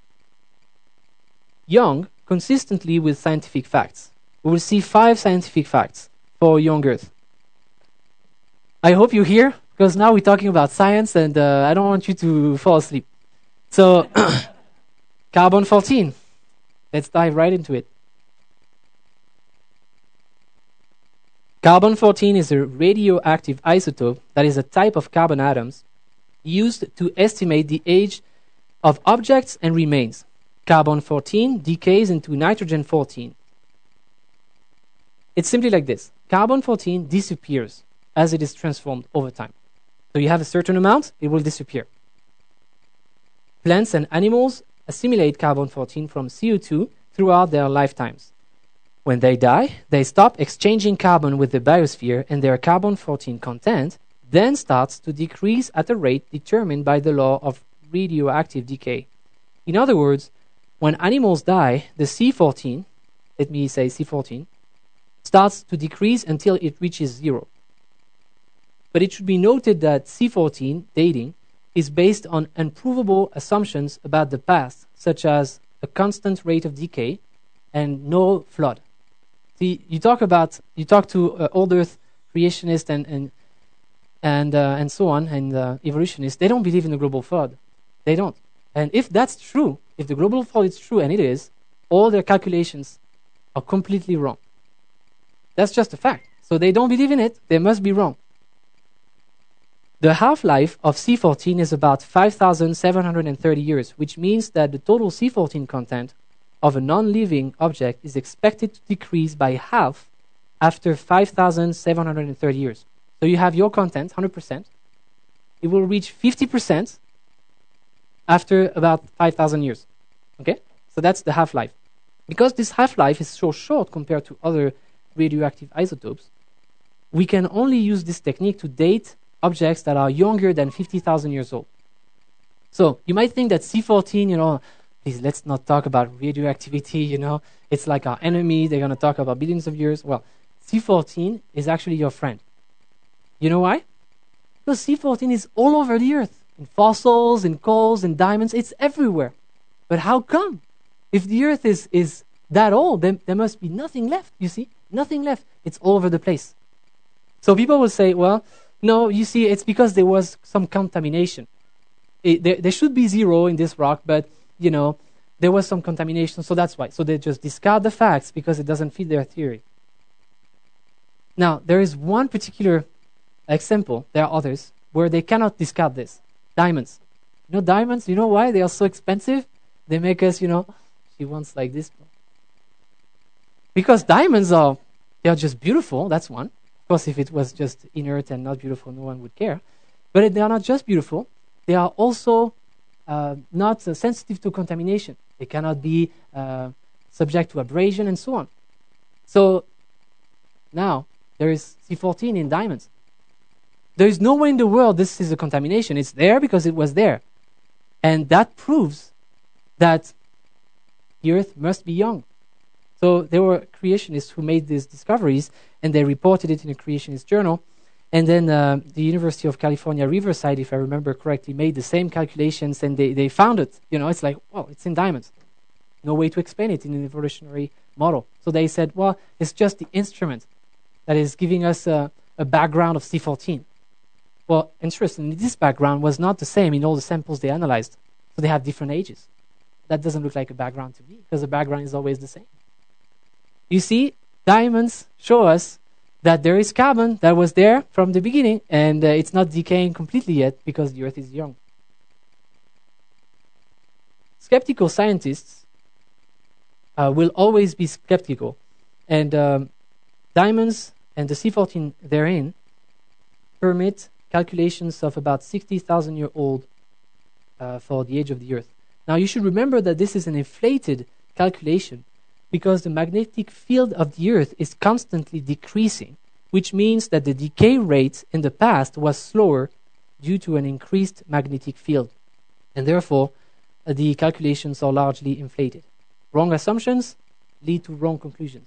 young consistently with scientific facts? We will see five scientific facts for young Earth. I hope you're here, because now we're talking about science, and uh, I don't want you to fall asleep. So, carbon fourteen. Let's dive right into it. Carbon fourteen is a radioactive isotope that is a type of carbon atoms used to estimate the age of objects and remains. Carbon fourteen decays into nitrogen fourteen. It's simply like this. Carbon fourteen disappears as it is transformed over time. So you have a certain amount, it will disappear. Plants and animals assimilate carbon fourteen from C O two throughout their lifetimes. When they die, they stop exchanging carbon with the biosphere, and their carbon fourteen content then starts to decrease at a rate determined by the law of radioactive decay. In other words, when animals die, the C fourteen, let me say C fourteen, starts to decrease until it reaches zero. But it should be noted that C fourteen dating is based on unprovable assumptions about the past, such as a constant rate of decay and no flood. See, you talk about you talk to uh, old Earth creationists and and and uh, and so on, and uh, evolutionists. They don't believe in the global flood. They don't. And if that's true, if the global flood is true, and it is, all their calculations are completely wrong. That's just a fact. So they don't believe in it. They must be wrong. The half-life of C fourteen is about five thousand seven hundred thirty years, which means that the total C fourteen content of a non-living object is expected to decrease by half after five thousand seven hundred thirty years. So you have your content, one hundred percent, it will reach fifty percent after about five thousand years. Okay? So that's the half-life. Because this half-life is so short compared to other radioactive isotopes, we can only use this technique to date objects that are younger than fifty thousand years old. So you might think that C fourteen, you know, please let's not talk about radioactivity, you know, it's like our enemy, they're going to talk about billions of years. Well, C fourteen is actually your friend. You know why? Because C fourteen is all over the Earth, in fossils, in coals, in diamonds, it's everywhere. But how come? If the Earth is, is that old, then there must be nothing left, you see? Nothing left. It's all over the place. So people will say, well, no, you see, it's because there was some contamination. It, there, there should be zero in this rock, but, you know, there was some contamination, so that's why. So they just discard the facts because it doesn't fit their theory. Now, there is one particular example, there are others, where they cannot discard this. Diamonds. You know diamonds, you know why? They are so expensive. They make us, you know, she wants like this. Because diamonds are, they are just beautiful, that's one. Of course, if it was just inert and not beautiful, no one would care. But they are not just beautiful, they are also uh, not uh, sensitive to contamination. They cannot be uh, subject to abrasion and so on. So now there is C fourteen in diamonds. There is no way in the world this is a contamination. It's there because it was there. And that proves that the Earth must be young. So there were creationists who made these discoveries, and they reported it in a creationist journal. And then uh, the University of California, Riverside, if I remember correctly, made the same calculations, and they, they found it. You know, it's like, well, it's in diamonds. No way to explain it in an evolutionary model. So they said, well, it's just the instrument that is giving us a, a background of C fourteen. Well, interestingly, this background was not the same in all the samples they analyzed. So they have different ages. That doesn't look like a background to me, because the background is always the same. You see, diamonds show us that there is carbon that was there from the beginning, and uh, it's not decaying completely yet because the Earth is young. Skeptical scientists uh, will always be skeptical. And um, diamonds and the C fourteen therein permit calculations of about sixty thousand year old uh, for the age of the Earth. Now, you should remember that this is an inflated calculation because the magnetic field of the Earth is constantly decreasing, which means that the decay rate in the past was slower due to an increased magnetic field. And therefore, uh, the calculations are largely inflated. Wrong assumptions lead to wrong conclusions.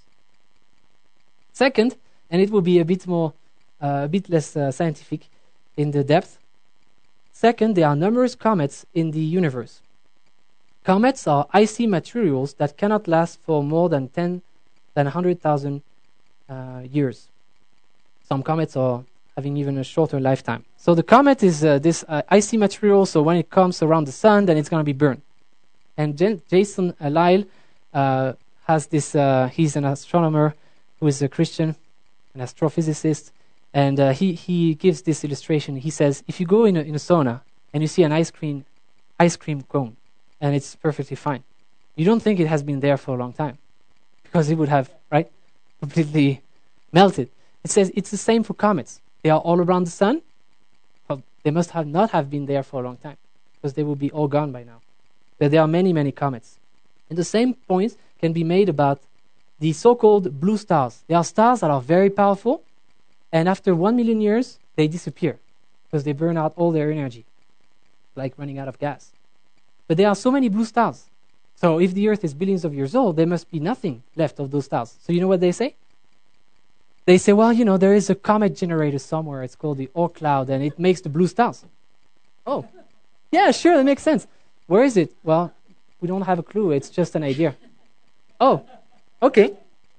Second, and it will be a bit more, uh, a bit less uh, scientific in the depth. Second, there are numerous comets in the universe. Comets are icy materials that cannot last for more than ten, than one hundred thousand uh, years. Some comets are having even a shorter lifetime. So the comet is uh, this uh, icy material, so when it comes around the sun, then it's going to be burned. And Jen- Jason Lyle uh, has this, uh, he's an astronomer who is a Christian, an astrophysicist, and uh, he, he gives this illustration. He says, if you go in a, in a sauna and you see an ice cream, ice cream cone, and it's perfectly fine, you don't think it has been there for a long time because it would have, right, completely melted. It says it's the same for comets. They are all around the sun. Well, they must have not have been there for a long time because they would be all gone by now. But there are many, many comets. And the same point can be made about the so-called blue stars. They are stars that are very powerful, and after one million years, they disappear because they burn out all their energy, like running out of gas. But there are so many blue stars. So if the Earth is billions of years old, there must be nothing left of those stars. So you know what they say? They say, well, you know, there is a comet generator somewhere. It's called the Oort cloud, and it makes the blue stars. Oh, yeah, sure, that makes sense. Where is it? Well, we don't have a clue. It's just an idea. Oh, okay.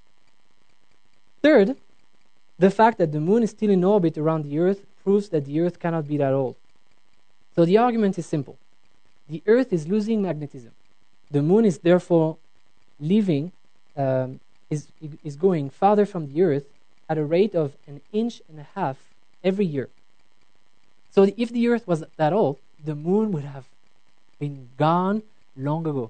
Third, the fact that the moon is still in orbit around the Earth proves that the Earth cannot be that old. So the argument is simple. The Earth is losing magnetism. The moon is therefore leaving, um, is, is going farther from the Earth at a rate of an inch and a half every year. So if the Earth was that old, the moon would have been gone long ago.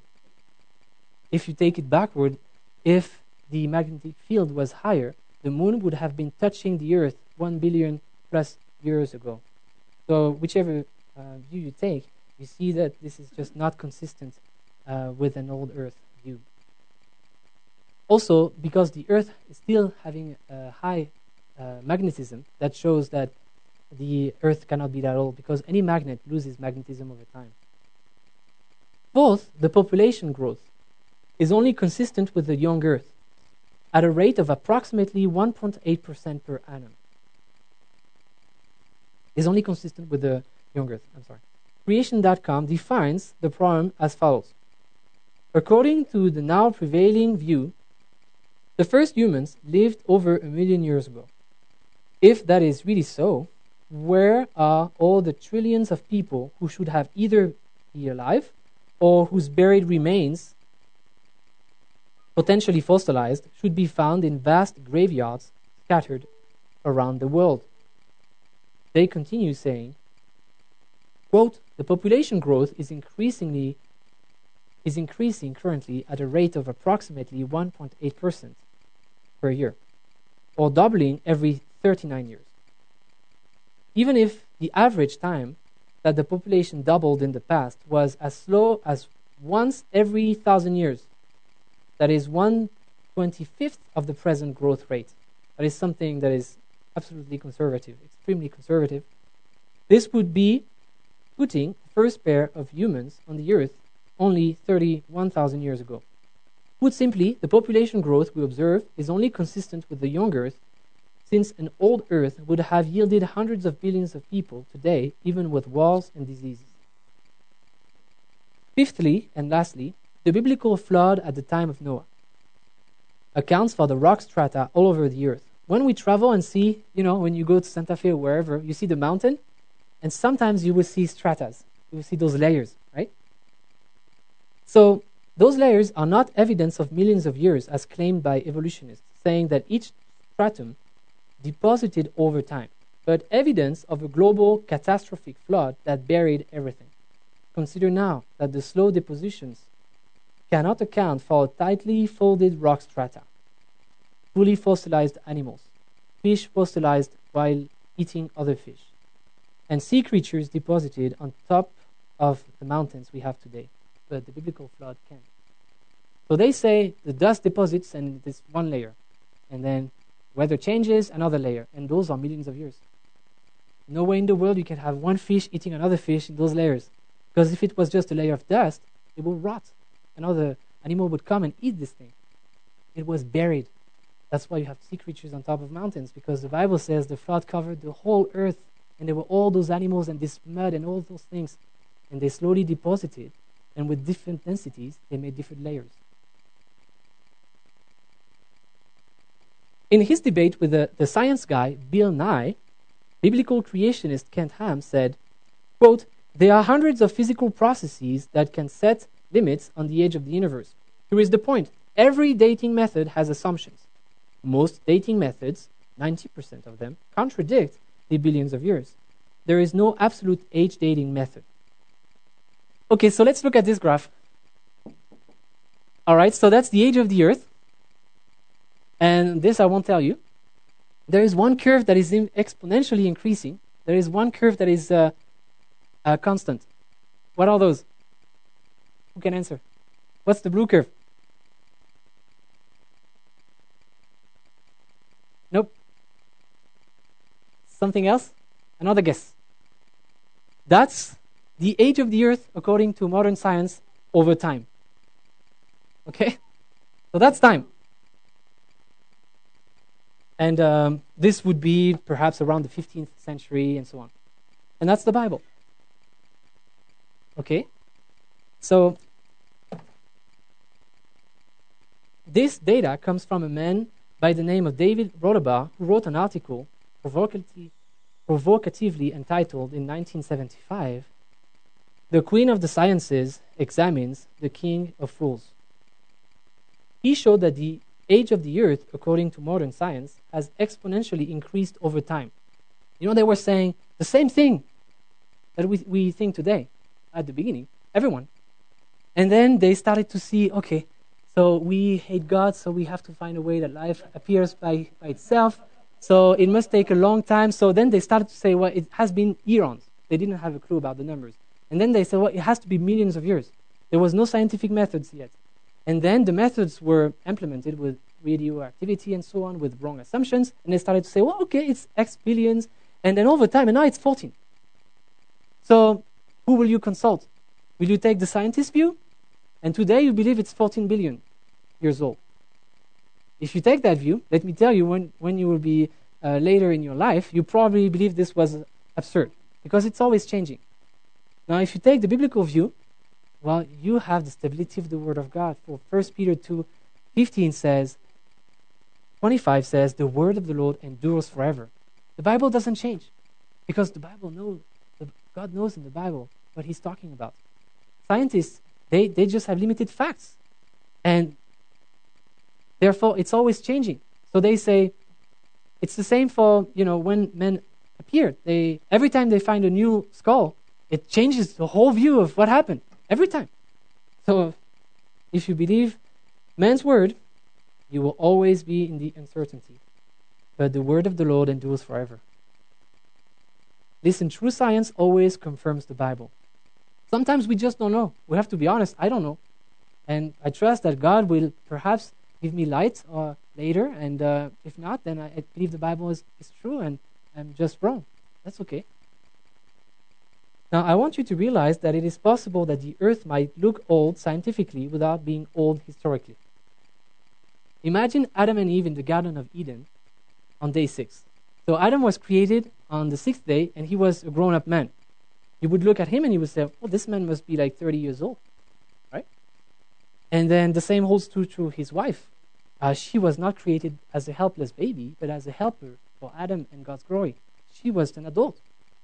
If you take it backward, if the magnetic field was higher, the moon would have been touching the Earth one billion plus years ago. So whichever uh, view you take, you see that this is just not consistent uh, with an old Earth view. Also, because the Earth is still having a high uh, magnetism, that shows that the Earth cannot be that old, because any magnet loses magnetism over time. Fourth, the population growth is only consistent with the young Earth at a rate of approximately one point eight percent per annum. Is only consistent with the young Earth. I'm sorry. Creation dot com defines the problem as follows. According to the now prevailing view, the first humans lived over a million years ago. If that is really so, where are all the trillions of people who should have either be alive or whose buried remains, potentially fossilized, should be found in vast graveyards scattered around the world? They continue saying, quote, the population growth is increasingly is increasing currently at a rate of approximately one point eight percent per year, or doubling every thirty-nine years. Even if the average time that the population doubled in the past was as slow as once every thousand years, that is one twenty-fifth of the present growth rate. That is something that is absolutely conservative, extremely conservative. This would be putting the first pair of humans on the Earth only thirty-one thousand years ago. Put simply, the population growth we observe is only consistent with the young Earth, since an old Earth would have yielded hundreds of billions of people today, even with wars and diseases. Fifthly, and lastly, the biblical flood at the time of Noah accounts for the rock strata all over the Earth. When we travel and see, you know, when you go to Santa Fe or wherever, you see the mountain, and sometimes you will see stratas. You will see those layers, right? So those layers are not evidence of millions of years as claimed by evolutionists, saying that each stratum deposited over time, but evidence of a global catastrophic flood that buried everything. Consider now that the slow depositions cannot account for tightly folded rock strata, fully fossilized animals, fish fossilized while eating other fish, and sea creatures deposited on top of the mountains we have today. But the biblical flood can. So they say the dust deposits and this one layer, and then weather changes, another layer, and those are millions of years. No way in the world you can have one fish eating another fish in those layers, because if it was just a layer of dust, it will rot. Another animal would come and eat this thing. It was buried. That's why you have sea creatures on top of mountains, because the Bible says the flood covered the whole earth, and there were all those animals and this mud and all those things, and they slowly deposited, and with different densities, they made different layers. In his debate with the, the science guy, Bill Nye, biblical creationist Kent Ham said, quote, there are hundreds of physical processes that can set limits on the age of the universe. Here is the point. Every dating method has assumptions. Most dating methods, ninety percent of them, contradict the billions of years. There is no absolute age dating method. Okay, so let's look at this graph. All right, so that's the age of the Earth. And this I won't tell you. There is one curve that is in exponentially increasing. There is one curve that is uh, uh, constant. What are those? Who can answer? What's the blue curve? Nope. Something else? Another guess. That's the age of the Earth according to modern science over time. Okay? So that's time. And um, this would be perhaps around the fifteenth century and so on. And that's the Bible. Okay? So this data comes from a man by the name of David Rodabar, who wrote an article provocatively, provocatively entitled in nineteen seventy-five, The Queen of the Sciences Examines the King of Fools. He showed that the age of the Earth, according to modern science, has exponentially increased over time. You know, they were saying the same thing that we, we think today at the beginning, everyone. And then they started to see, okay, so we hate God, so we have to find a way that life appears by, by itself. So it must take a long time. So then they started to say, well, it has been eons. they didn't have a clue about the numbers. And then they said, well, it has to be millions of years. There was no scientific methods yet. And then the methods were implemented with radioactivity and so on, with wrong assumptions. And they started to say, well, okay, it's X billions. And then over time, and now it's fourteen. So who will you consult? Will you take the scientist view? And today you believe it's fourteen billion years old. If you take that view, let me tell you, when, when you will be uh, later in your life, you probably believe this was absurd, because it's always changing. Now, if you take the biblical view, well, you have the stability of the Word of God. For First Peter two fifteen says, twenty-five says, the Word of the Lord endures forever. The Bible doesn't change, because the Bible knows, the, God knows in the Bible what He's talking about. Scientists, they, they just have limited facts. And therefore, it's always changing. So they say, it's the same for, you know, when men appeared. They, every time they find a new skull, it changes the whole view of what happened. Every time. So if you believe man's word, you will always be in the uncertainty. But the word of the Lord endures forever. Listen, true science always confirms the Bible. Sometimes we just don't know. We have to be honest. I don't know. And I trust that God will perhaps give me light uh, later. And uh, if not, then I, I believe the Bible is, is true and I'm just wrong. That's okay. Now, I want you to realize that it is possible that the earth might look old scientifically without being old historically. Imagine Adam and Eve in the Garden of Eden on day six. So Adam was created on the sixth day, and he was a grown-up man. You would look at him and you would say, well, this man must be like thirty years old, right? And then the same holds true to his wife. Uh, she was not created as a helpless baby, but as a helper for Adam and God's glory. She was an adult.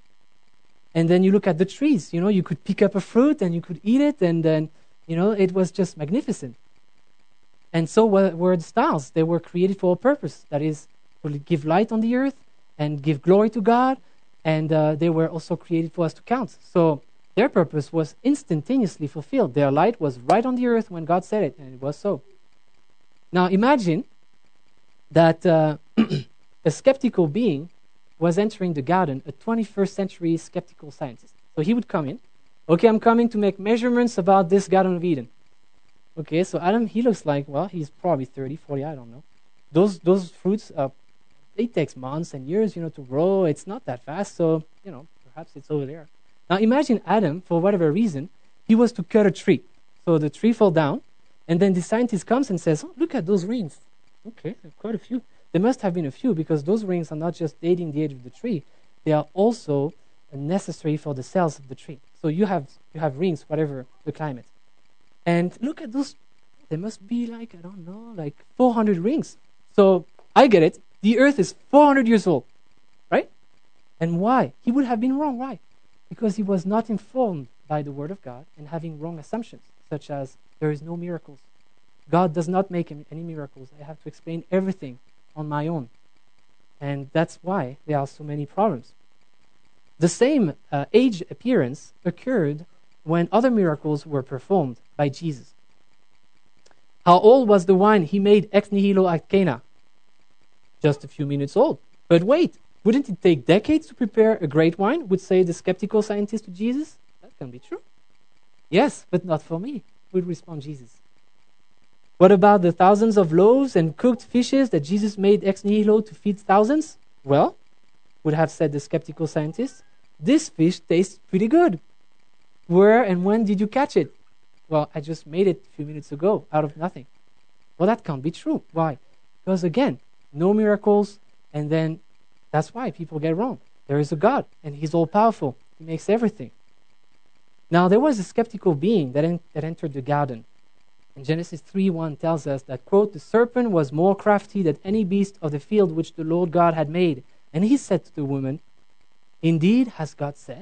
And then you look at the trees, you know, you could pick up a fruit and you could eat it, and then, you know, it was just magnificent. And so were, were the stars. They were created for a purpose, that is, to give light on the earth and give glory to God, and uh, they were also created for us to count. So their purpose was instantaneously fulfilled. Their light was right on the earth when God said it, and it was so. Now imagine that uh, a skeptical being was entering the garden, a twenty-first century skeptical scientist. So he would come in. Okay, I'm coming to make measurements about this Garden of Eden. Okay, so Adam, he looks like, well, he's probably thirty, forty, I don't know. Those those fruits, uh, it takes months and years, you know, to grow. It's not that fast, so, you know, perhaps it's over there. Now imagine Adam, for whatever reason, he was to cut a tree. So the tree fell down, and then the scientist comes and says, oh, look at those rings. Okay, quite a few. There must have been a few, because those rings are not just dating the age of the tree. They are also necessary for the cells of the tree. So you have you have rings, whatever the climate. And look at those. There must be like, I don't know, like four hundred rings. So I get it. The earth is four hundred years old, right? And why? He would have been wrong. Why? Because he was not informed by the word of God and having wrong assumptions, such as there is no miracles. God does not make any miracles. I have to explain everything on my own. And that's why there are so many problems. The same uh, age appearance occurred when other miracles were performed by Jesus. How old was the wine he made ex nihilo at Cana? Just a few minutes old. But wait, wouldn't it take decades to prepare a great wine, would say the skeptical scientist to Jesus? That can be true. Yes, but not for me, would respond Jesus. What about the thousands of loaves and cooked fishes that Jesus made ex nihilo to feed thousands? Well, would have said the skeptical scientist, this fish tastes pretty good. Where and when did you catch it? Well, I just made it a few minutes ago out of nothing. Well, that can't be true. Why? Because again, no miracles, and then that's why people get wrong. There is a God, and He's all-powerful. He makes everything. Now, there was a skeptical being that, en- that entered the garden. And Genesis three one tells us that, quote, the serpent was more crafty than any beast of the field which the Lord God had made. And he said to the woman, indeed, has God said?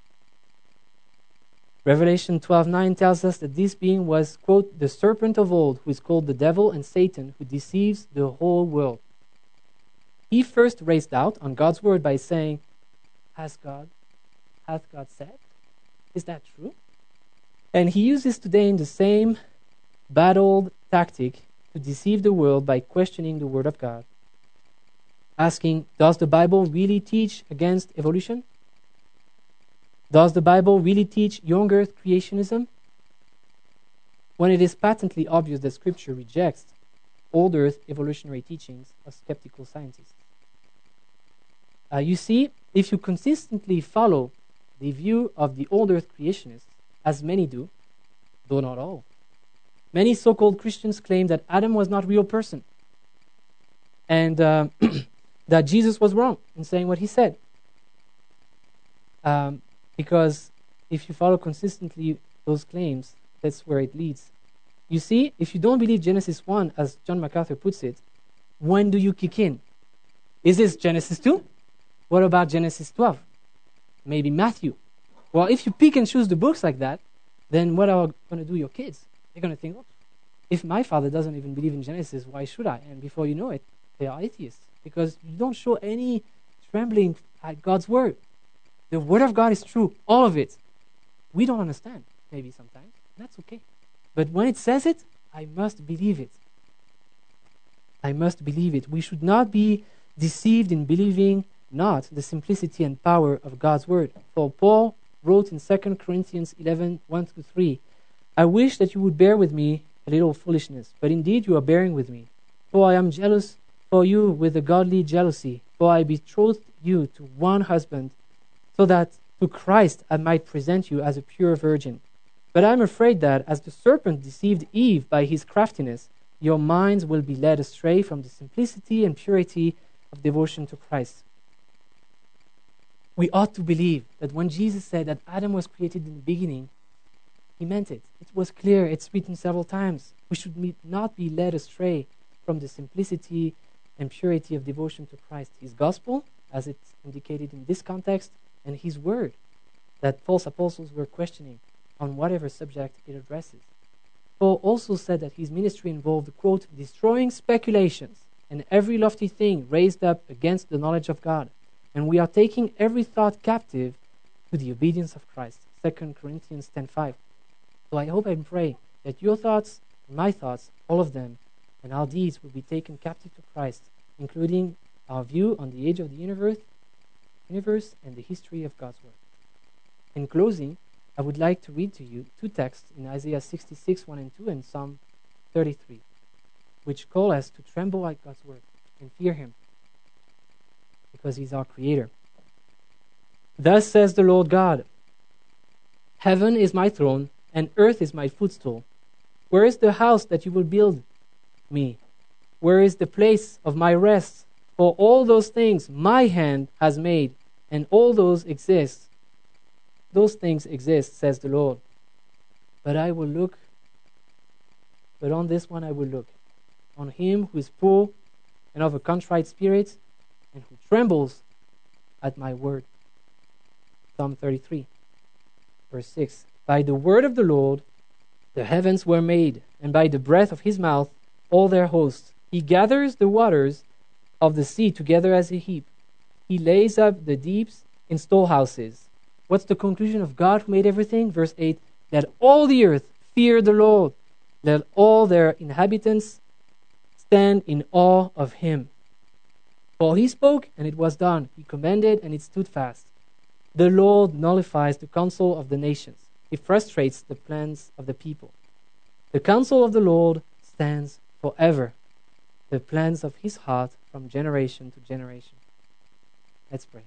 Revelation twelve nine tells us that this being was, quote, the serpent of old, who is called the devil and Satan, who deceives the whole world. He first raised doubt on God's word by saying, has God, hath God said? Is that true? And he uses today in the same bad old tactic to deceive the world by questioning the word of God. Asking, does the Bible really teach against evolution? Does the Bible really teach young earth creationism? When it is patently obvious that Scripture rejects old earth evolutionary teachings of skeptical scientists. Uh, you see, if you consistently follow the view of the old earth creationists, as many do, though not all, many so-called Christians claim that Adam was not a real person and uh, that Jesus was wrong in saying what he said. Um, because if you follow consistently those claims, that's where it leads. You see, if you don't believe Genesis one, as John MacArthur puts it, when do you kick in? Is this Genesis two? What about Genesis twelve? Maybe Matthew. Well, if you pick and choose the books like that, then what are going to do your kids? They're going to think, oh, if my father doesn't even believe in Genesis, why should I? And before you know it, they are atheists because you don't show any trembling at God's word. The word of God is true, all of it. We don't understand, maybe sometimes. That's okay. But when it says it, I must believe it. I must believe it. We should not be deceived in believing not the simplicity and power of God's word. For Paul wrote in Second Corinthians eleven, one to three, I wish that you would bear with me a little foolishness, but indeed you are bearing with me. For I am jealous for you with a godly jealousy, for I betrothed you to one husband, so that to Christ I might present you as a pure virgin. But I am afraid that, as the serpent deceived Eve by his craftiness, your minds will be led astray from the simplicity and purity of devotion to Christ. We ought to believe that when Jesus said that Adam was created in the beginning, he meant it. It was clear. It's written several times. We should not be led astray from the simplicity and purity of devotion to Christ. His gospel, as it's indicated in this context, and his word that false apostles were questioning on whatever subject it addresses. Paul also said that his ministry involved, quote, destroying speculations and every lofty thing raised up against the knowledge of God. And we are taking every thought captive to the obedience of Christ. Second Corinthians ten five. So I hope and pray that your thoughts, my thoughts, all of them, and our deeds will be taken captive to Christ, including our view on the age of the universe, universe and the history of God's word. In closing, I would like to read to you two texts in Isaiah sixty-six, one and two, and Psalm thirty-three, which call us to tremble at God's word and fear him, because he's our creator. Thus says the Lord God, heaven is my throne, and earth is my footstool. Where is the house that you will build me? Where is the place of my rest? For all those things my hand has made, and all those exist. Those things exist, says the Lord. But I will look, but on this one I will look, on him who is poor and of a contrite spirit, and who trembles at my word. Psalm thirty-three, verse six. By the word of the Lord the heavens were made, and by the breath of his mouth all their hosts. He gathers the waters of the sea together as a heap. He lays up the deeps in storehouses. What's the conclusion of God who made everything? Verse eight, let all the earth fear the Lord. Let all their inhabitants stand in awe of him. For he spoke, and it was done. He commanded, and it stood fast. The Lord nullifies the counsel of the nations. He frustrates the plans of the people. The counsel of the Lord stands forever, the plans of his heart from generation to generation. Let's pray.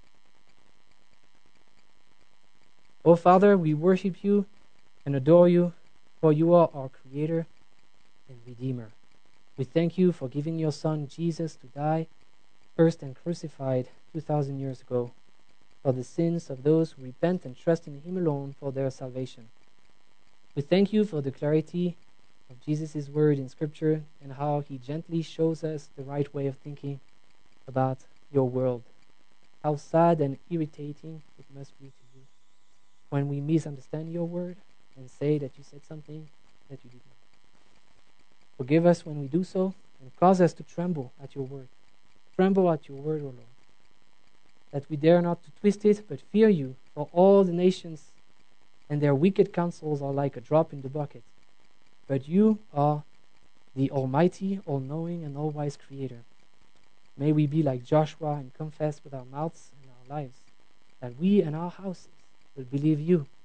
Oh Father, we worship you and adore you, for you are our Creator and Redeemer. We thank you for giving your Son Jesus to die, first and crucified two thousand years ago, for the sins of those who repent and trust in him alone for their salvation. We thank you for the clarity of Jesus' word in Scripture and how he gently shows us the right way of thinking about your world. How sad and irritating it must be to you when we misunderstand your word and say that you said something that you didn't. Forgive us when we do so, and cause us to tremble at your word. Tremble at your word, O Lord, that we dare not to twist it, but fear you, for all the nations and their wicked counsels are like a drop in the bucket. But you are the almighty, all-knowing, and all-wise Creator. May we be like Joshua and confess with our mouths and our lives that we and our houses will believe you.